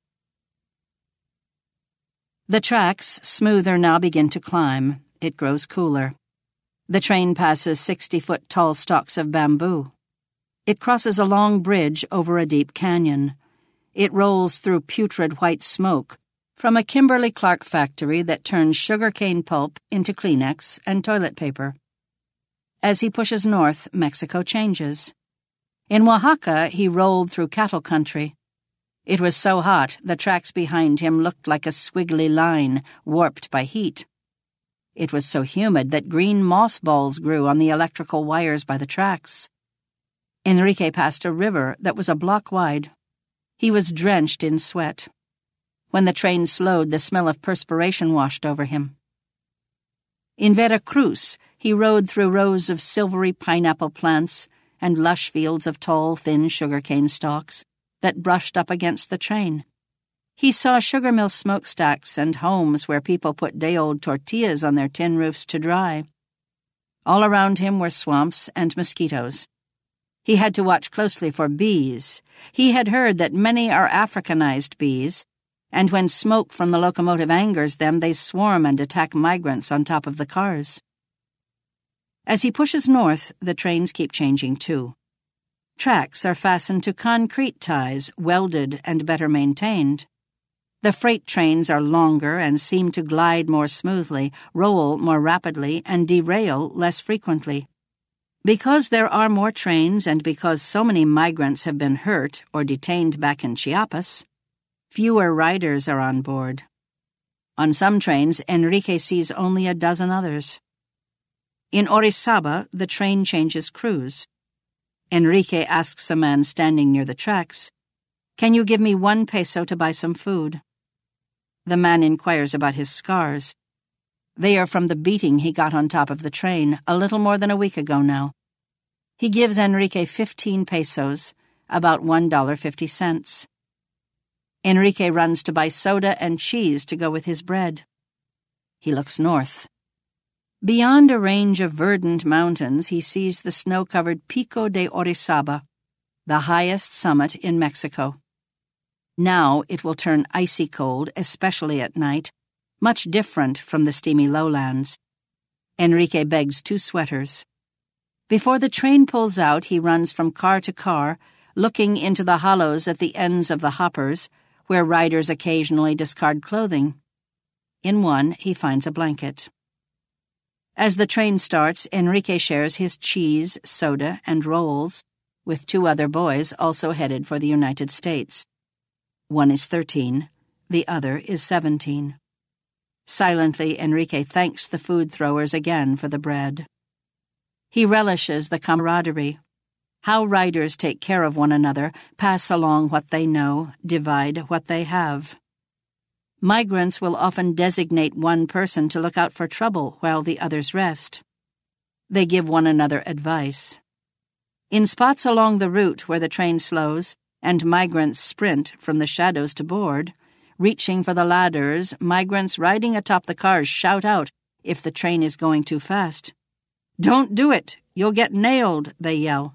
The tracks, smoother now, begin to climb. It grows cooler. The train passes sixty-foot tall stalks of bamboo. It crosses a long bridge over a deep canyon. It rolls through putrid white smoke from a Kimberly-Clark factory that turns sugarcane pulp into Kleenex and toilet paper. As he pushes north, Mexico changes. In Oaxaca, he rolled through cattle country. It was so hot, the tracks behind him looked like a squiggly line, warped by heat. It was so humid that green moss balls grew on the electrical wires by the tracks. Enrique passed a river that was a block wide. He was drenched in sweat. When the train slowed, the smell of perspiration washed over him. In Veracruz, he rode through rows of silvery pineapple plants and lush fields of tall, thin sugarcane stalks that brushed up against the train. He saw sugar mill smokestacks and homes where people put day-old tortillas on their tin roofs to dry. All around him were swamps and mosquitoes. He had to watch closely for bees. He had heard that many are Africanized bees, and when smoke from the locomotive angers them, they swarm and attack migrants on top of the cars. As he pushes north, the trains keep changing too. Tracks are fastened to concrete ties, welded and better maintained. The freight trains are longer and seem to glide more smoothly, roll more rapidly, and derail less frequently. Because there are more trains and because so many migrants have been hurt or detained back in Chiapas, fewer riders are on board. On some trains, Enrique sees only a dozen others. In Orizaba, the train changes crews. Enrique asks a man standing near the tracks, "Can you give me one peso to buy some food?" The man inquires about his scars. They are from the beating he got on top of the train a little more than a week ago now. He gives Enrique fifteen pesos, about one dollar fifty cents. Enrique runs to buy soda and cheese to go with his bread. He looks north. Beyond a range of verdant mountains, he sees the snow-covered Pico de Orizaba, the highest summit in Mexico. Now it will turn icy cold, especially at night, much different from the steamy lowlands. Enrique begs two sweaters. Before the train pulls out, he runs from car to car, looking into the hollows at the ends of the hoppers, where riders occasionally discard clothing. In one, he finds a blanket. As the train starts, Enrique shares his cheese, soda, and rolls with two other boys also headed for the United States. One is thirteen, the other is seventeen. Silently, Enrique thanks the food throwers again for the bread. He relishes the camaraderie, how riders take care of one another, pass along what they know, divide what they have. Migrants will often designate one person to look out for trouble while the others rest. They give one another advice. In spots along the route where the train slows and migrants sprint from the shadows to board, reaching for the ladders, migrants riding atop the cars shout out if the train is going too fast. "Don't do it! You'll get nailed!" they yell.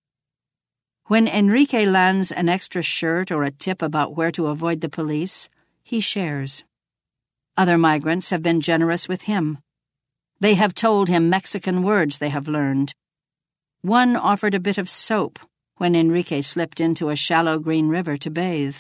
When Enrique lands an extra shirt or a tip about where to avoid the police, he shares. Other migrants have been generous with him. They have told him Mexican words they have learned. One offered a bit of soap when Enrique slipped into a shallow green river to bathe.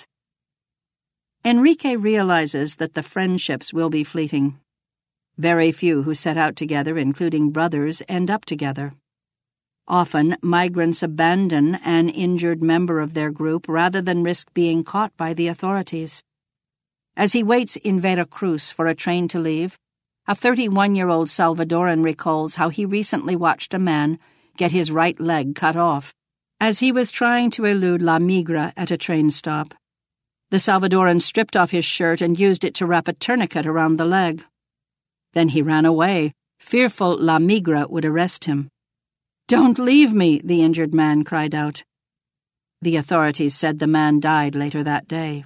Enrique realizes that the friendships will be fleeting. Very few who set out together, including brothers, end up together. Often, migrants abandon an injured member of their group rather than risk being caught by the authorities. As he waits in Veracruz for a train to leave, a thirty-one-year-old Salvadoran recalls how he recently watched a man get his right leg cut off as he was trying to elude La Migra at a train stop. The Salvadoran stripped off his shirt and used it to wrap a tourniquet around the leg. Then he ran away, fearful La Migra would arrest him. "Don't leave me," the injured man cried out. The authorities said the man died later that day.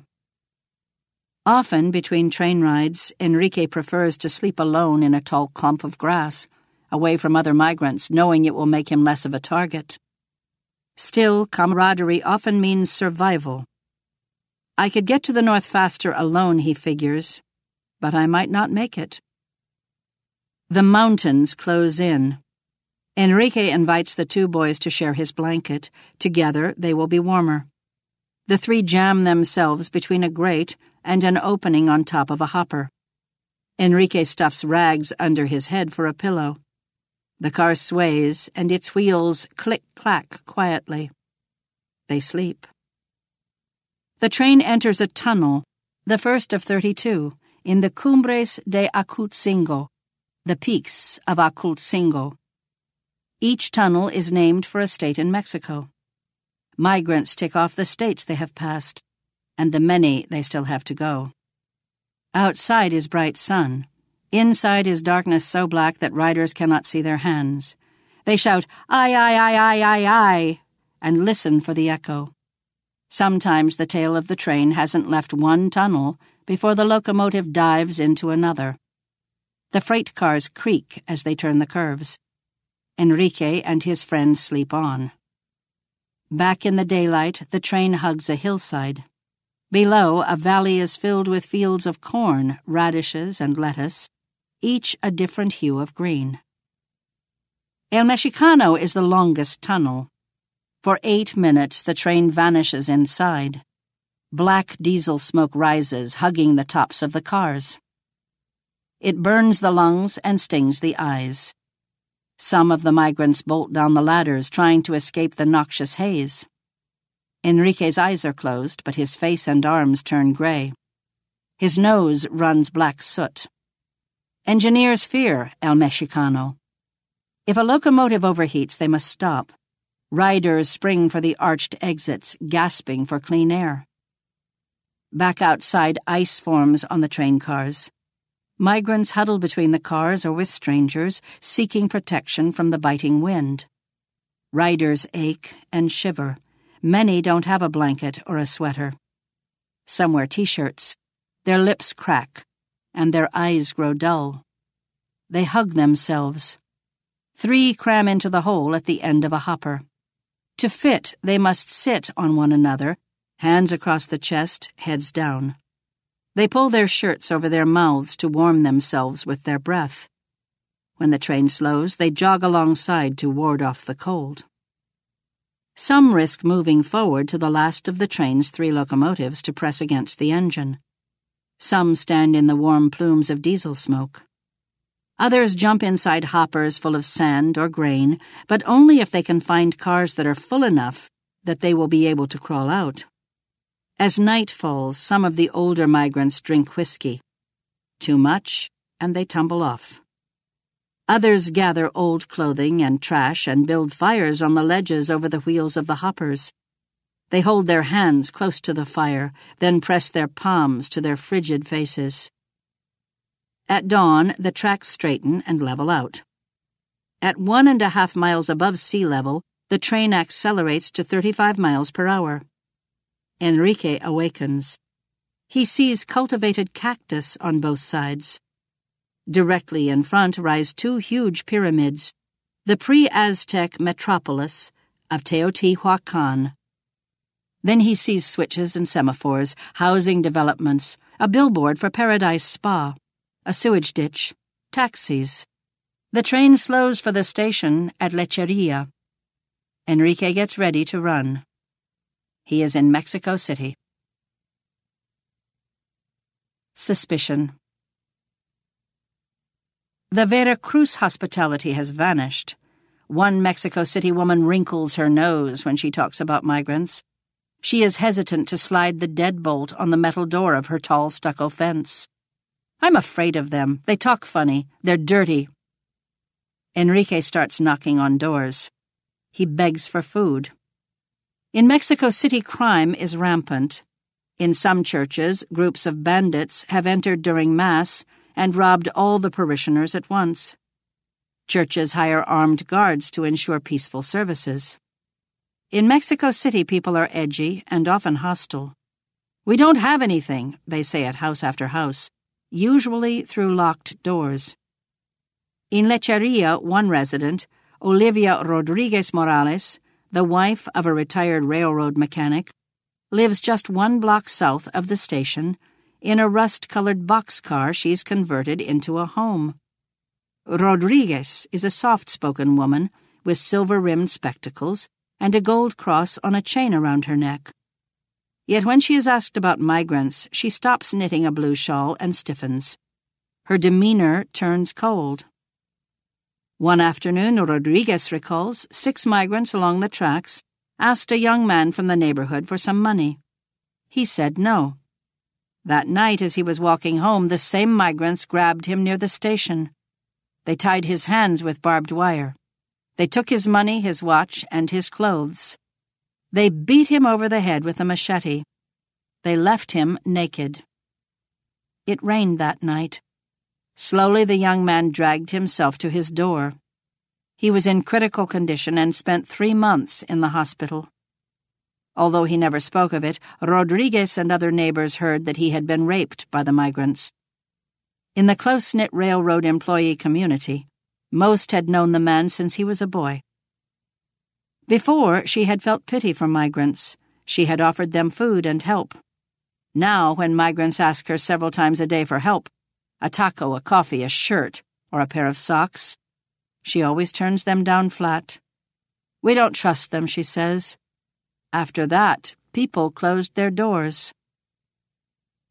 Often, between train rides, Enrique prefers to sleep alone in a tall clump of grass, away from other migrants, knowing it will make him less of a target. Still, camaraderie often means survival. I could get to the north faster alone, he figures, but I might not make it. The mountains close in. Enrique invites the two boys to share his blanket. Together, they will be warmer. The three jam themselves between a grate and an opening on top of a hopper. Enrique stuffs rags under his head for a pillow. The car sways, and its wheels click-clack quietly. They sleep. The train enters a tunnel, the first of thirty-two, in the Cumbres de Acultzingo, the peaks of Acultzingo. Each tunnel is named for a state in Mexico. Migrants tick off the states they have passed, and the many they still have to go. Outside is bright sun. Inside is darkness so black that riders cannot see their hands. They shout, "Ay, ay, ay, ay, ay, ay," and listen for the echo. Sometimes the tail of the train hasn't left one tunnel before the locomotive dives into another. The freight cars creak as they turn the curves. Enrique and his friends sleep on. Back in the daylight, the train hugs a hillside. Below, a valley is filled with fields of corn, radishes, and lettuce, each a different hue of green. El Mexicano is the longest tunnel. For eight minutes, the train vanishes inside. Black diesel smoke rises, hugging the tops of the cars. It burns the lungs and stings the eyes. Some of the migrants bolt down the ladders, trying to escape the noxious haze. Enrique's eyes are closed, but his face and arms turn gray. His nose runs black soot. Engineers fear El Mexicano. If a locomotive overheats, they must stop. Riders spring for the arched exits, gasping for clean air. Back outside, ice forms on the train cars. Migrants huddle between the cars or with strangers, seeking protection from the biting wind. Riders ache and shiver. Many don't have a blanket or a sweater. Some wear t-shirts. Their lips crack, and their eyes grow dull. They hug themselves. Three cram into the hole at the end of a hopper. To fit, they must sit on one another, hands across the chest, heads down. They pull their shirts over their mouths to warm themselves with their breath. When the train slows, they jog alongside to ward off the cold. Some risk moving forward to the last of the train's three locomotives to press against the engine. Some stand in the warm plumes of diesel smoke. Others jump inside hoppers full of sand or grain, but only if they can find cars that are full enough that they will be able to crawl out. As night falls, some of the older migrants drink whiskey. Too much, and they tumble off. Others gather old clothing and trash and build fires on the ledges over the wheels of the hoppers. They hold their hands close to the fire, then press their palms to their frigid faces. At dawn, the tracks straighten and level out. At one and a half miles above sea level, the train accelerates to thirty-five miles per hour. Enrique awakens. He sees cultivated cactus on both sides. Directly in front rise two huge pyramids, the pre-Aztec metropolis of Teotihuacan. Then he sees switches and semaphores, housing developments, a billboard for Paradise Spa, a sewage ditch, taxis. The train slows for the station at Lecheria. Enrique gets ready to run. He is in Mexico City. Suspicion. The Veracruz hospitality has vanished. One Mexico City woman wrinkles her nose when she talks about migrants. She is hesitant to slide the deadbolt on the metal door of her tall stucco fence. I'm afraid of them. They talk funny. They're dirty. Enrique starts knocking on doors. He begs for food. In Mexico City, crime is rampant. In some churches, groups of bandits have entered during Mass and robbed all the parishioners at once. Churches hire armed guards to ensure peaceful services. In Mexico City, people are edgy and often hostile. We don't have anything, they say at house after house, usually through locked doors. In Lecheria, one resident, Olivia Rodriguez Morales, the wife of a retired railroad mechanic, lives just one block south of the station in a rust-colored boxcar she's converted into a home. Rodriguez is a soft-spoken woman with silver-rimmed spectacles and a gold cross on a chain around her neck. Yet when she is asked about migrants, she stops knitting a blue shawl and stiffens. Her demeanor turns cold. One afternoon, Rodriguez recalls, six migrants along the tracks asked a young man from the neighborhood for some money. He said no. That night, as he was walking home, the same migrants grabbed him near the station. They tied his hands with barbed wire. They took his money, his watch, and his clothes. They beat him over the head with a machete. They left him naked. It rained that night. Slowly the young man dragged himself to his door. He was in critical condition and spent three months in the hospital. Although he never spoke of it, Rodriguez and other neighbors heard that he had been raped by the migrants. In the close-knit railroad employee community, most had known the man since he was a boy. Before, she had felt pity for migrants. She had offered them food and help. Now, when migrants ask her several times a day for help, a taco, a coffee, a shirt, or a pair of socks, she always turns them down flat. We don't trust them, she says. After that, people closed their doors.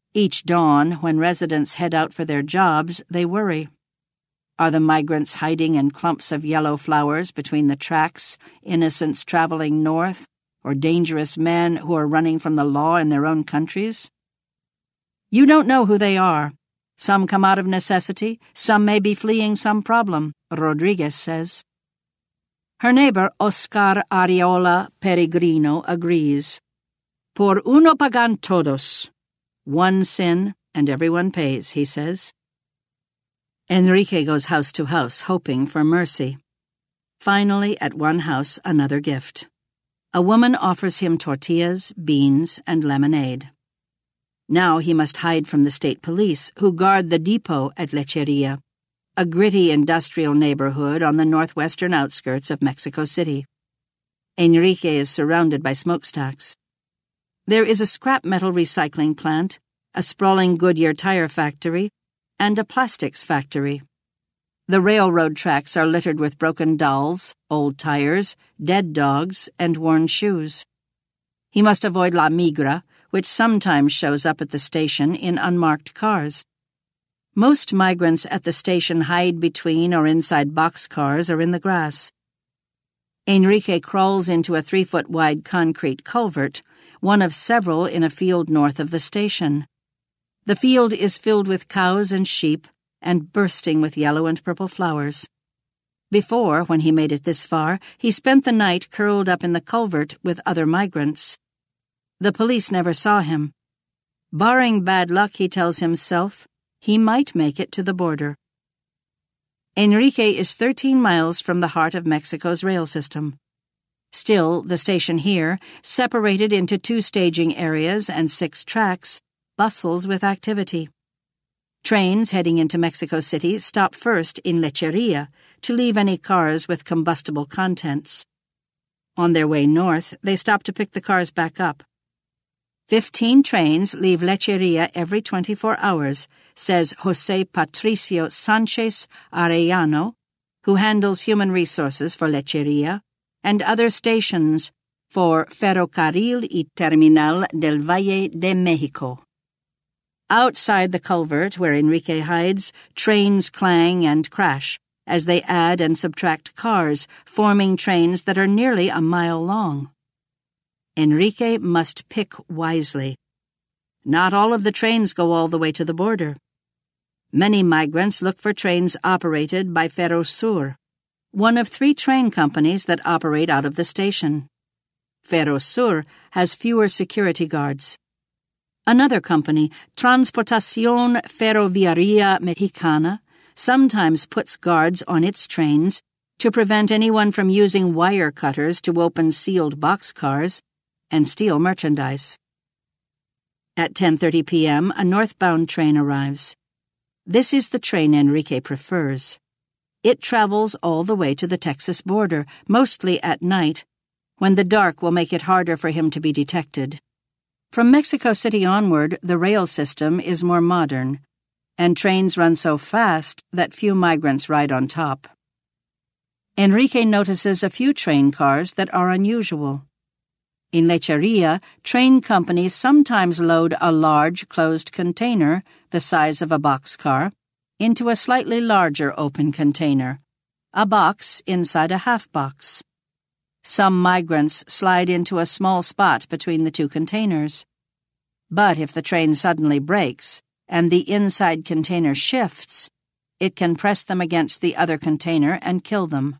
Each dawn, when residents head out for their jobs, they worry. Are the migrants hiding in clumps of yellow flowers between the tracks, innocents traveling north, or dangerous men who are running from the law in their own countries? You don't know who they are. Some come out of necessity, some may be fleeing some problem, Rodriguez says. Her neighbor, Oscar Ariola Peregrino, agrees. Por uno pagan todos. One sin, and everyone pays, he says. Enrique goes house to house, hoping for mercy. Finally, at one house, another gift. A woman offers him tortillas, beans, and lemonade. Now he must hide from the state police, who guard the depot at Lecheria, a gritty industrial neighborhood on the northwestern outskirts of Mexico City. Enrique is surrounded by smokestacks. There is a scrap metal recycling plant, a sprawling Goodyear tire factory, and a plastics factory. The railroad tracks are littered with broken dolls, old tires, dead dogs, and worn shoes. He must avoid La Migra, which sometimes shows up at the station in unmarked cars. Most migrants at the station hide between or inside boxcars or in the grass. Enrique crawls into a three-foot-wide concrete culvert, one of several in a field north of the station. The field is filled with cows and sheep and bursting with yellow and purple flowers. Before, when he made it this far, he spent the night curled up in the culvert with other migrants. The police never saw him. Barring bad luck, he tells himself, he might make it to the border. Enrique is thirteen miles from the heart of Mexico's rail system. Still, the station here, separated into two staging areas and six tracks, bustles with activity. Trains heading into Mexico City stop first in Lecheria to leave any cars with combustible contents. On their way north, they stop to pick the cars back up. Fifteen trains leave Lecheria every twenty-four hours, says Jose Patricio Sanchez Arellano, who handles human resources for Lecheria, and other stations for Ferrocarril y Terminal del Valle de Mexico. Outside the culvert where Enrique hides, trains clang and crash as they add and subtract cars, forming trains that are nearly a mile long. Enrique must pick wisely. Not all of the trains go all the way to the border. Many migrants look for trains operated by Ferrosur, one of three train companies that operate out of the station. Ferrosur has fewer security guards. Another company, Transportación Ferroviaria Mexicana, sometimes puts guards on its trains to prevent anyone from using wire cutters to open sealed boxcars and steal merchandise. At ten thirty p.m., a northbound train arrives. This is the train Enrique prefers. It travels all the way to the Texas border, mostly at night, when the dark will make it harder for him to be detected. From Mexico City onward, the rail system is more modern, and trains run so fast that few migrants ride on top. Enrique notices a few train cars that are unusual. In Lecheria, train companies sometimes load a large closed container, the size of a boxcar, into a slightly larger open container, a box inside a half-box. Some migrants slide into a small spot between the two containers. But if the train suddenly breaks and the inside container shifts, it can press them against the other container and kill them.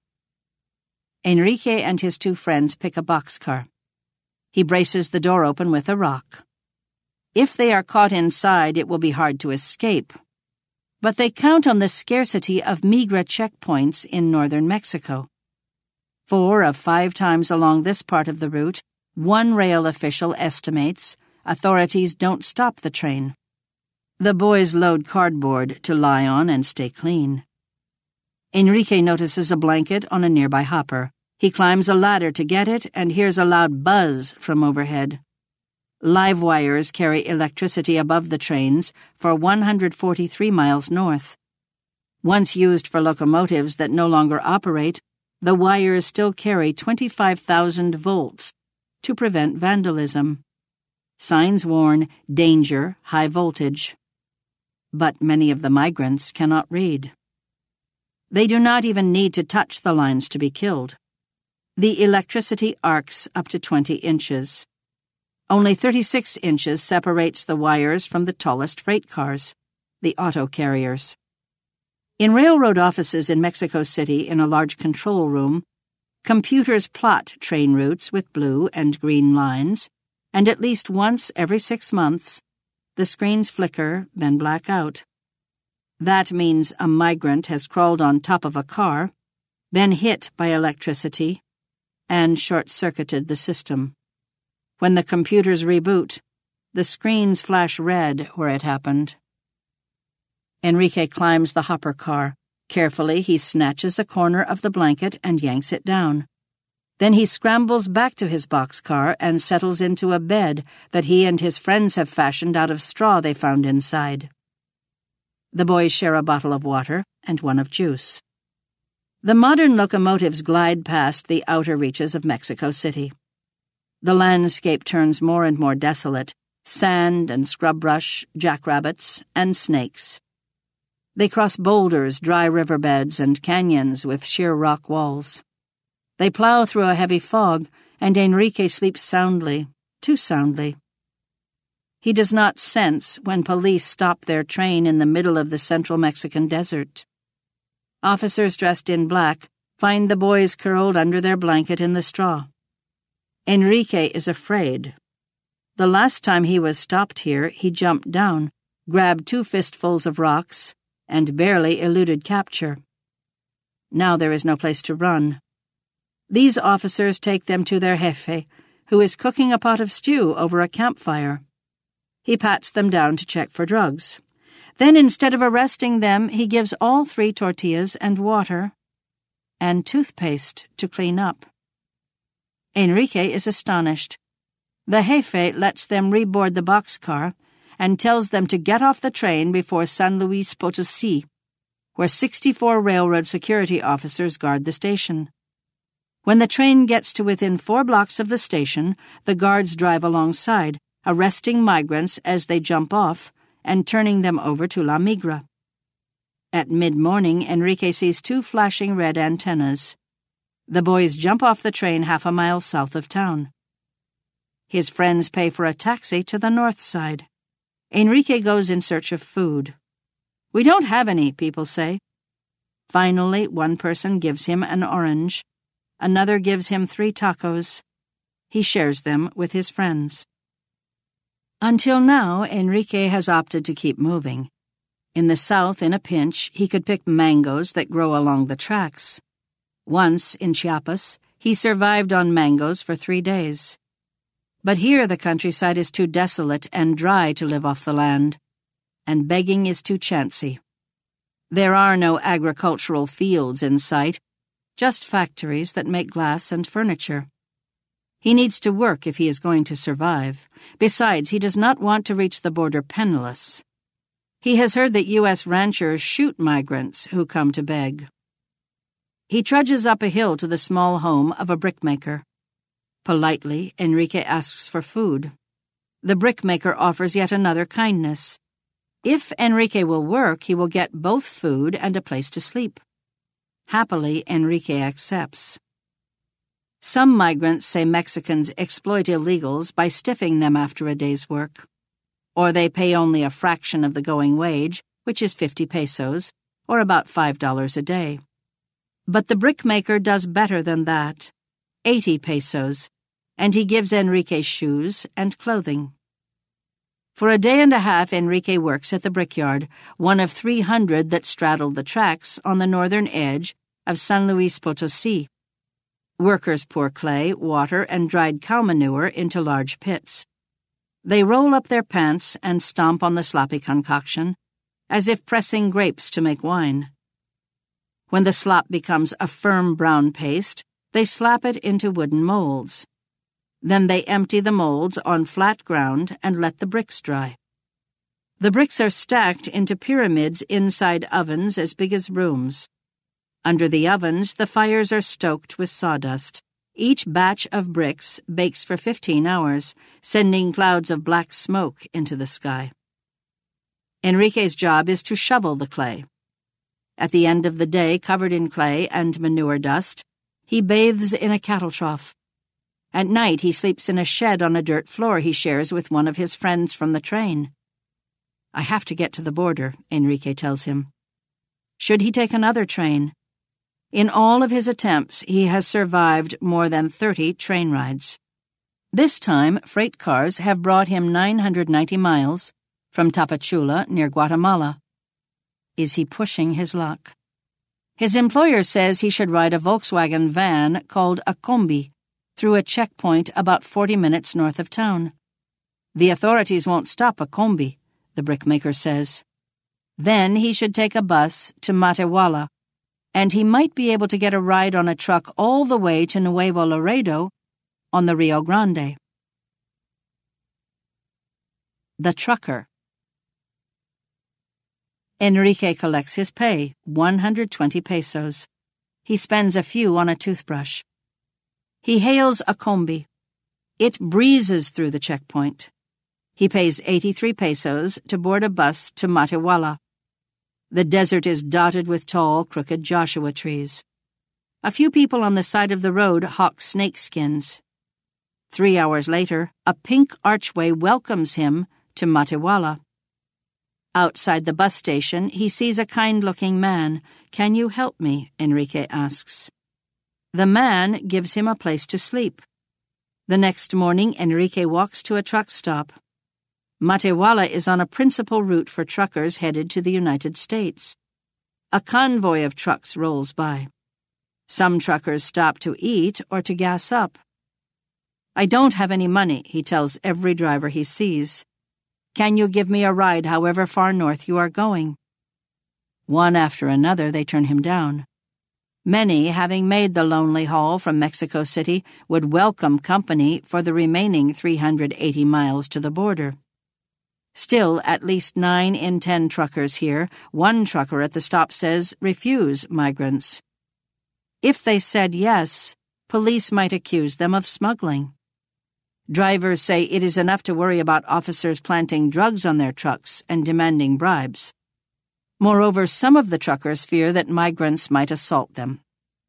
Enrique and his two friends pick a boxcar. He braces the door open with a rock. If they are caught inside, it will be hard to escape. But they count on the scarcity of Migra checkpoints in northern Mexico. Four of five times along this part of the route, one rail official estimates authorities don't stop the train. The boys load cardboard to lie on and stay clean. Enrique notices a blanket on a nearby hopper. He climbs a ladder to get it and hears a loud buzz from overhead. Live wires carry electricity above the trains for one hundred forty-three miles north. Once used for locomotives that no longer operate, the wires still carry twenty-five thousand volts to prevent vandalism. Signs warn, danger, high voltage. But many of the migrants cannot read. They do not even need to touch the lines to be killed. The electricity arcs up to twenty inches. Only thirty-six inches separates the wires from the tallest freight cars, the auto carriers. In railroad offices in Mexico City, in a large control room, computers plot train routes with blue and green lines, and at least once every six months, the screens flicker, then black out. That means a migrant has crawled on top of a car, been hit by electricity, and short-circuited the system. When the computers reboot, the screens flash red where it happened. Enrique climbs the hopper car. Carefully, he snatches a corner of the blanket and yanks it down. Then he scrambles back to his boxcar and settles into a bed that he and his friends have fashioned out of straw they found inside. The boys share a bottle of water and one of juice. The modern locomotives glide past the outer reaches of Mexico City. The landscape turns more and more desolate, sand and scrub brush, jackrabbits, and snakes. They cross boulders, dry riverbeds, and canyons with sheer rock walls. They plow through a heavy fog, and Enrique sleeps soundly, too soundly. He does not sense when police stop their train in the middle of the central Mexican desert. Officers dressed in black find the boys curled under their blanket in the straw. Enrique is afraid. The last time he was stopped here, he jumped down, grabbed two fistfuls of rocks, and barely eluded capture. Now there is no place to run. These officers take them to their jefe, who is cooking a pot of stew over a campfire. He pats them down to check for drugs. Then, instead of arresting them, he gives all three tortillas and water and toothpaste to clean up. Enrique is astonished. The jefe lets them reboard the boxcar and tells them to get off the train before San Luis Potosí, where sixty-four railroad security officers guard the station. When the train gets to within four blocks of the station, the guards drive alongside, arresting migrants as they jump off and turning them over to La Migra. At mid-morning, Enrique sees two flashing red antennas. The boys jump off the train half a mile south of town. His friends pay for a taxi to the north side. Enrique goes in search of food. "We don't have any," people say. Finally, one person gives him an orange. Another gives him three tacos. He shares them with his friends. Until now, Enrique has opted to keep moving. In the south, in a pinch, he could pick mangoes that grow along the tracks. Once, in Chiapas, he survived on mangoes for three days. But here the countryside is too desolate and dry to live off the land, and begging is too chancy. There are no agricultural fields in sight, just factories that make glass and furniture. He needs to work if he is going to survive. Besides, he does not want to reach the border penniless. He has heard that U S ranchers shoot migrants who come to beg. He trudges up a hill to the small home of a brickmaker. Politely, Enrique asks for food. The brickmaker offers yet another kindness. If Enrique will work, he will get both food and a place to sleep. Happily, Enrique accepts. Some migrants say Mexicans exploit illegals by stiffing them after a day's work. Or they pay only a fraction of the going wage, which is fifty pesos, or about five dollars a day. But the brickmaker does better than that, eighty pesos, and he gives Enrique shoes and clothing. For a day and a half, Enrique works at the brickyard, one of three hundred that straddle the tracks on the northern edge of San Luis Potosí. Workers pour clay, water, and dried cow manure into large pits. They roll up their pants and stomp on the sloppy concoction, as if pressing grapes to make wine. When the slop becomes a firm brown paste, they slap it into wooden molds. Then they empty the molds on flat ground and let the bricks dry. The bricks are stacked into pyramids inside ovens as big as rooms. Under the ovens, the fires are stoked with sawdust. Each batch of bricks bakes for fifteen hours, sending clouds of black smoke into the sky. Enrique's job is to shovel the clay. At the end of the day, covered in clay and manure dust, he bathes in a cattle trough. At night, he sleeps in a shed on a dirt floor he shares with one of his friends from the train. I have to get to the border, Enrique tells him. Should he take another train? In all of his attempts, he has survived more than thirty train rides. This time, freight cars have brought him nine hundred ninety miles from Tapachula near Guatemala. Is he pushing his luck? His employer says he should ride a Volkswagen van called a Combi through a checkpoint about forty minutes north of town. The authorities won't stop a Combi, the brickmaker says. Then he should take a bus to Matehuala, and he might be able to get a ride on a truck all the way to Nuevo Laredo on the Rio Grande. The Trucker. Enrique collects his pay, one hundred twenty pesos. He spends a few on a toothbrush. He hails a Combi. It breezes through the checkpoint. He pays eighty-three pesos to board a bus to Matehuala. The desert is dotted with tall, crooked Joshua trees. A few people on the side of the road hawk snakeskins. Three hours later, a pink archway welcomes him to Matehuala. Outside the bus station, he sees a kind-looking man. "Can you help me?" Enrique asks. The man gives him a place to sleep. The next morning, Enrique walks to a truck stop. Matehuala is on a principal route for truckers headed to the United States. A convoy of trucks rolls by. Some truckers stop to eat or to gas up. "I don't have any money," he tells every driver he sees. "Can you give me a ride however far north you are going?" One after another, they turn him down. Many, having made the lonely haul from Mexico City, would welcome company for the remaining three hundred eighty miles to the border. Still, at least nine in ten truckers here, one trucker at the stop says, refuse migrants. If they said yes, police might accuse them of smuggling. Drivers say it is enough to worry about officers planting drugs on their trucks and demanding bribes. Moreover, some of the truckers fear that migrants might assault them.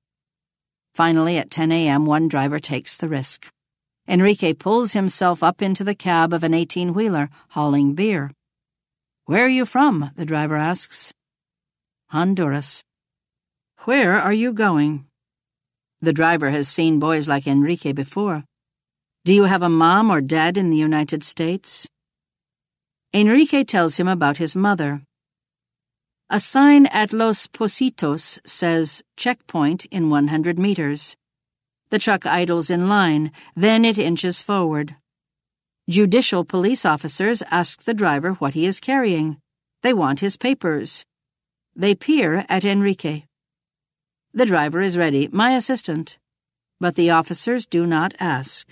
Finally, at ten a.m., one driver takes the risk. Enrique pulls himself up into the cab of an eighteen-wheeler, hauling beer. "Where are you from?" the driver asks. "Honduras." "Where are you going?" The driver has seen boys like Enrique before. "Do you have a mom or dad in the United States?" Enrique tells him about his mother. A sign at Los Pocitos says, checkpoint in one hundred meters. The truck idles in line, then it inches forward. Judicial police officers ask the driver what he is carrying. They want his papers. They peer at Enrique. The driver is ready, my assistant. But the officers do not ask.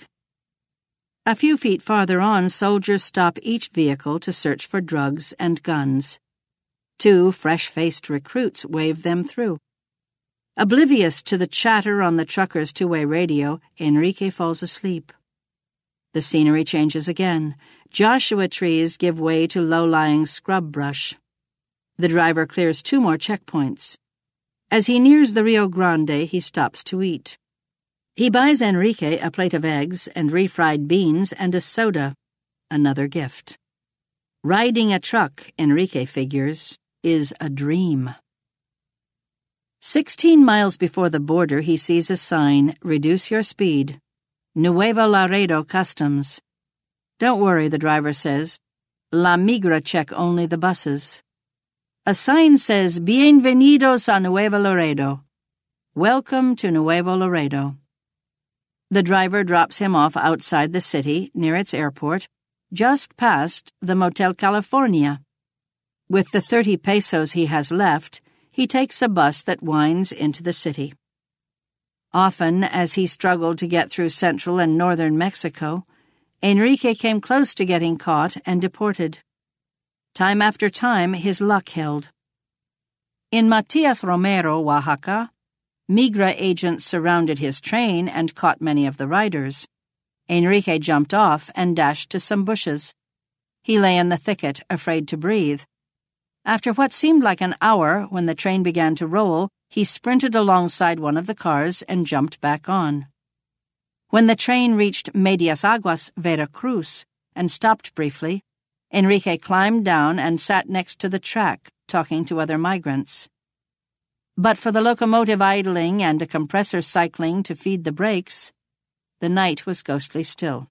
A few feet farther on, soldiers stop each vehicle to search for drugs and guns. Two fresh-faced recruits wave them through. Oblivious to the chatter on the trucker's two-way radio, Enrique falls asleep. The scenery changes again. Joshua trees give way to low-lying scrub brush. The driver clears two more checkpoints. As he nears the Rio Grande, he stops to eat. He buys Enrique a plate of eggs and refried beans and a soda, another gift. Riding a truck, Enrique figures, is a dream. Sixteen miles before the border, he sees a sign, "Reduce your speed. Nuevo Laredo Customs." "Don't worry," the driver says. "La Migra check only the buses." A sign says, "Bienvenidos a Nuevo Laredo." Welcome to Nuevo Laredo. The driver drops him off outside the city, near its airport, just past the Motel California. With the thirty pesos he has left, he takes a bus that winds into the city. Often, as he struggled to get through central and northern Mexico, Enrique came close to getting caught and deported. Time after time, his luck held. In Matias Romero, Oaxaca, Migra agents surrounded his train and caught many of the riders. Enrique jumped off and dashed to some bushes. He lay in the thicket, afraid to breathe. After what seemed like an hour, when the train began to roll, he sprinted alongside one of the cars and jumped back on. When the train reached Medias Aguas, Veracruz, and stopped briefly, Enrique climbed down and sat next to the track, talking to other migrants. But for the locomotive idling and a compressor cycling to feed the brakes, the night was ghostly still.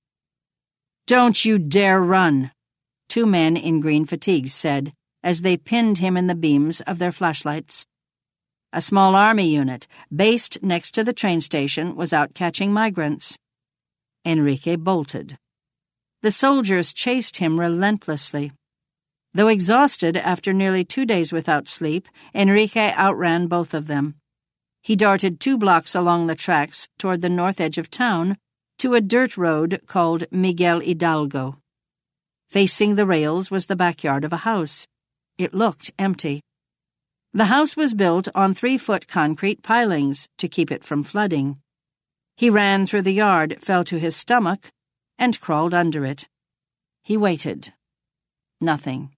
"Don't you dare run," two men in green fatigues said, as they pinned him in the beams of their flashlights. A small army unit, based next to the train station, was out catching migrants. Enrique bolted. The soldiers chased him relentlessly. Though exhausted after nearly two days without sleep, Enrique outran both of them. He darted two blocks along the tracks toward the north edge of town to a dirt road called Miguel Hidalgo. Facing the rails was the backyard of a house. It looked empty. The house was built on three-foot concrete pilings to keep it from flooding. He ran through the yard, fell to his stomach, and crawled under it. He waited. Nothing.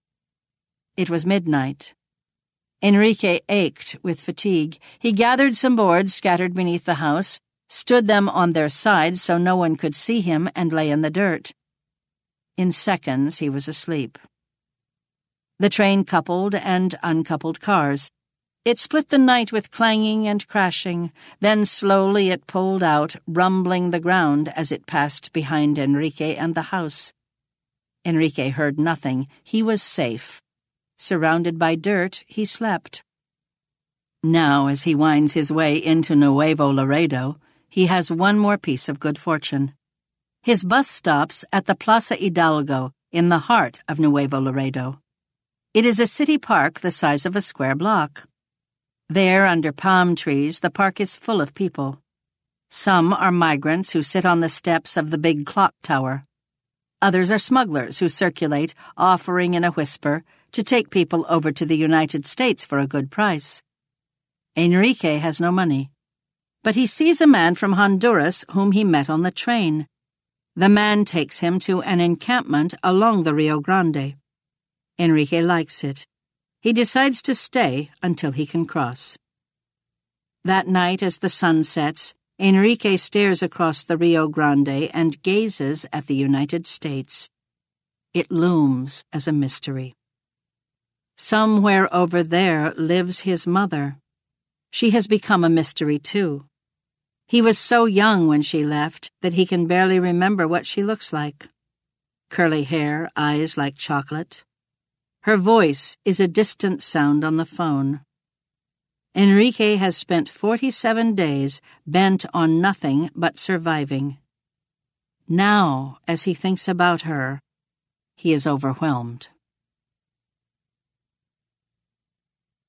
It was midnight. Enrique ached with fatigue. He gathered some boards scattered beneath the house, stood them on their sides so no one could see him, and lay in the dirt. In seconds he was asleep. The train coupled and uncoupled cars. It split the night with clanging and crashing. Then slowly it pulled out, rumbling the ground as it passed behind Enrique and the house. Enrique heard nothing. He was safe. Surrounded by dirt, he slept. Now, as he winds his way into Nuevo Laredo, he has one more piece of good fortune. His bus stops at the Plaza Hidalgo, in the heart of Nuevo Laredo. It is a city park the size of a square block. There, under palm trees, the park is full of people. Some are migrants who sit on the steps of the big clock tower. Others are smugglers who circulate, offering in a whisper to take people over to the United States for a good price. Enrique has no money, but he sees a man from Honduras whom he met on the train. The man takes him to an encampment along the Rio Grande. Enrique likes it. He decides to stay until he can cross. That night, as the sun sets, Enrique stares across the Rio Grande and gazes at the United States. It looms as a mystery. Somewhere over there lives his mother. She has become a mystery, too. He was so young when she left that he can barely remember what she looks like. Curly hair, eyes like chocolate. Her voice is a distant sound on the phone. Enrique has spent forty-seven days bent on nothing but surviving. Now, as he thinks about her, he is overwhelmed.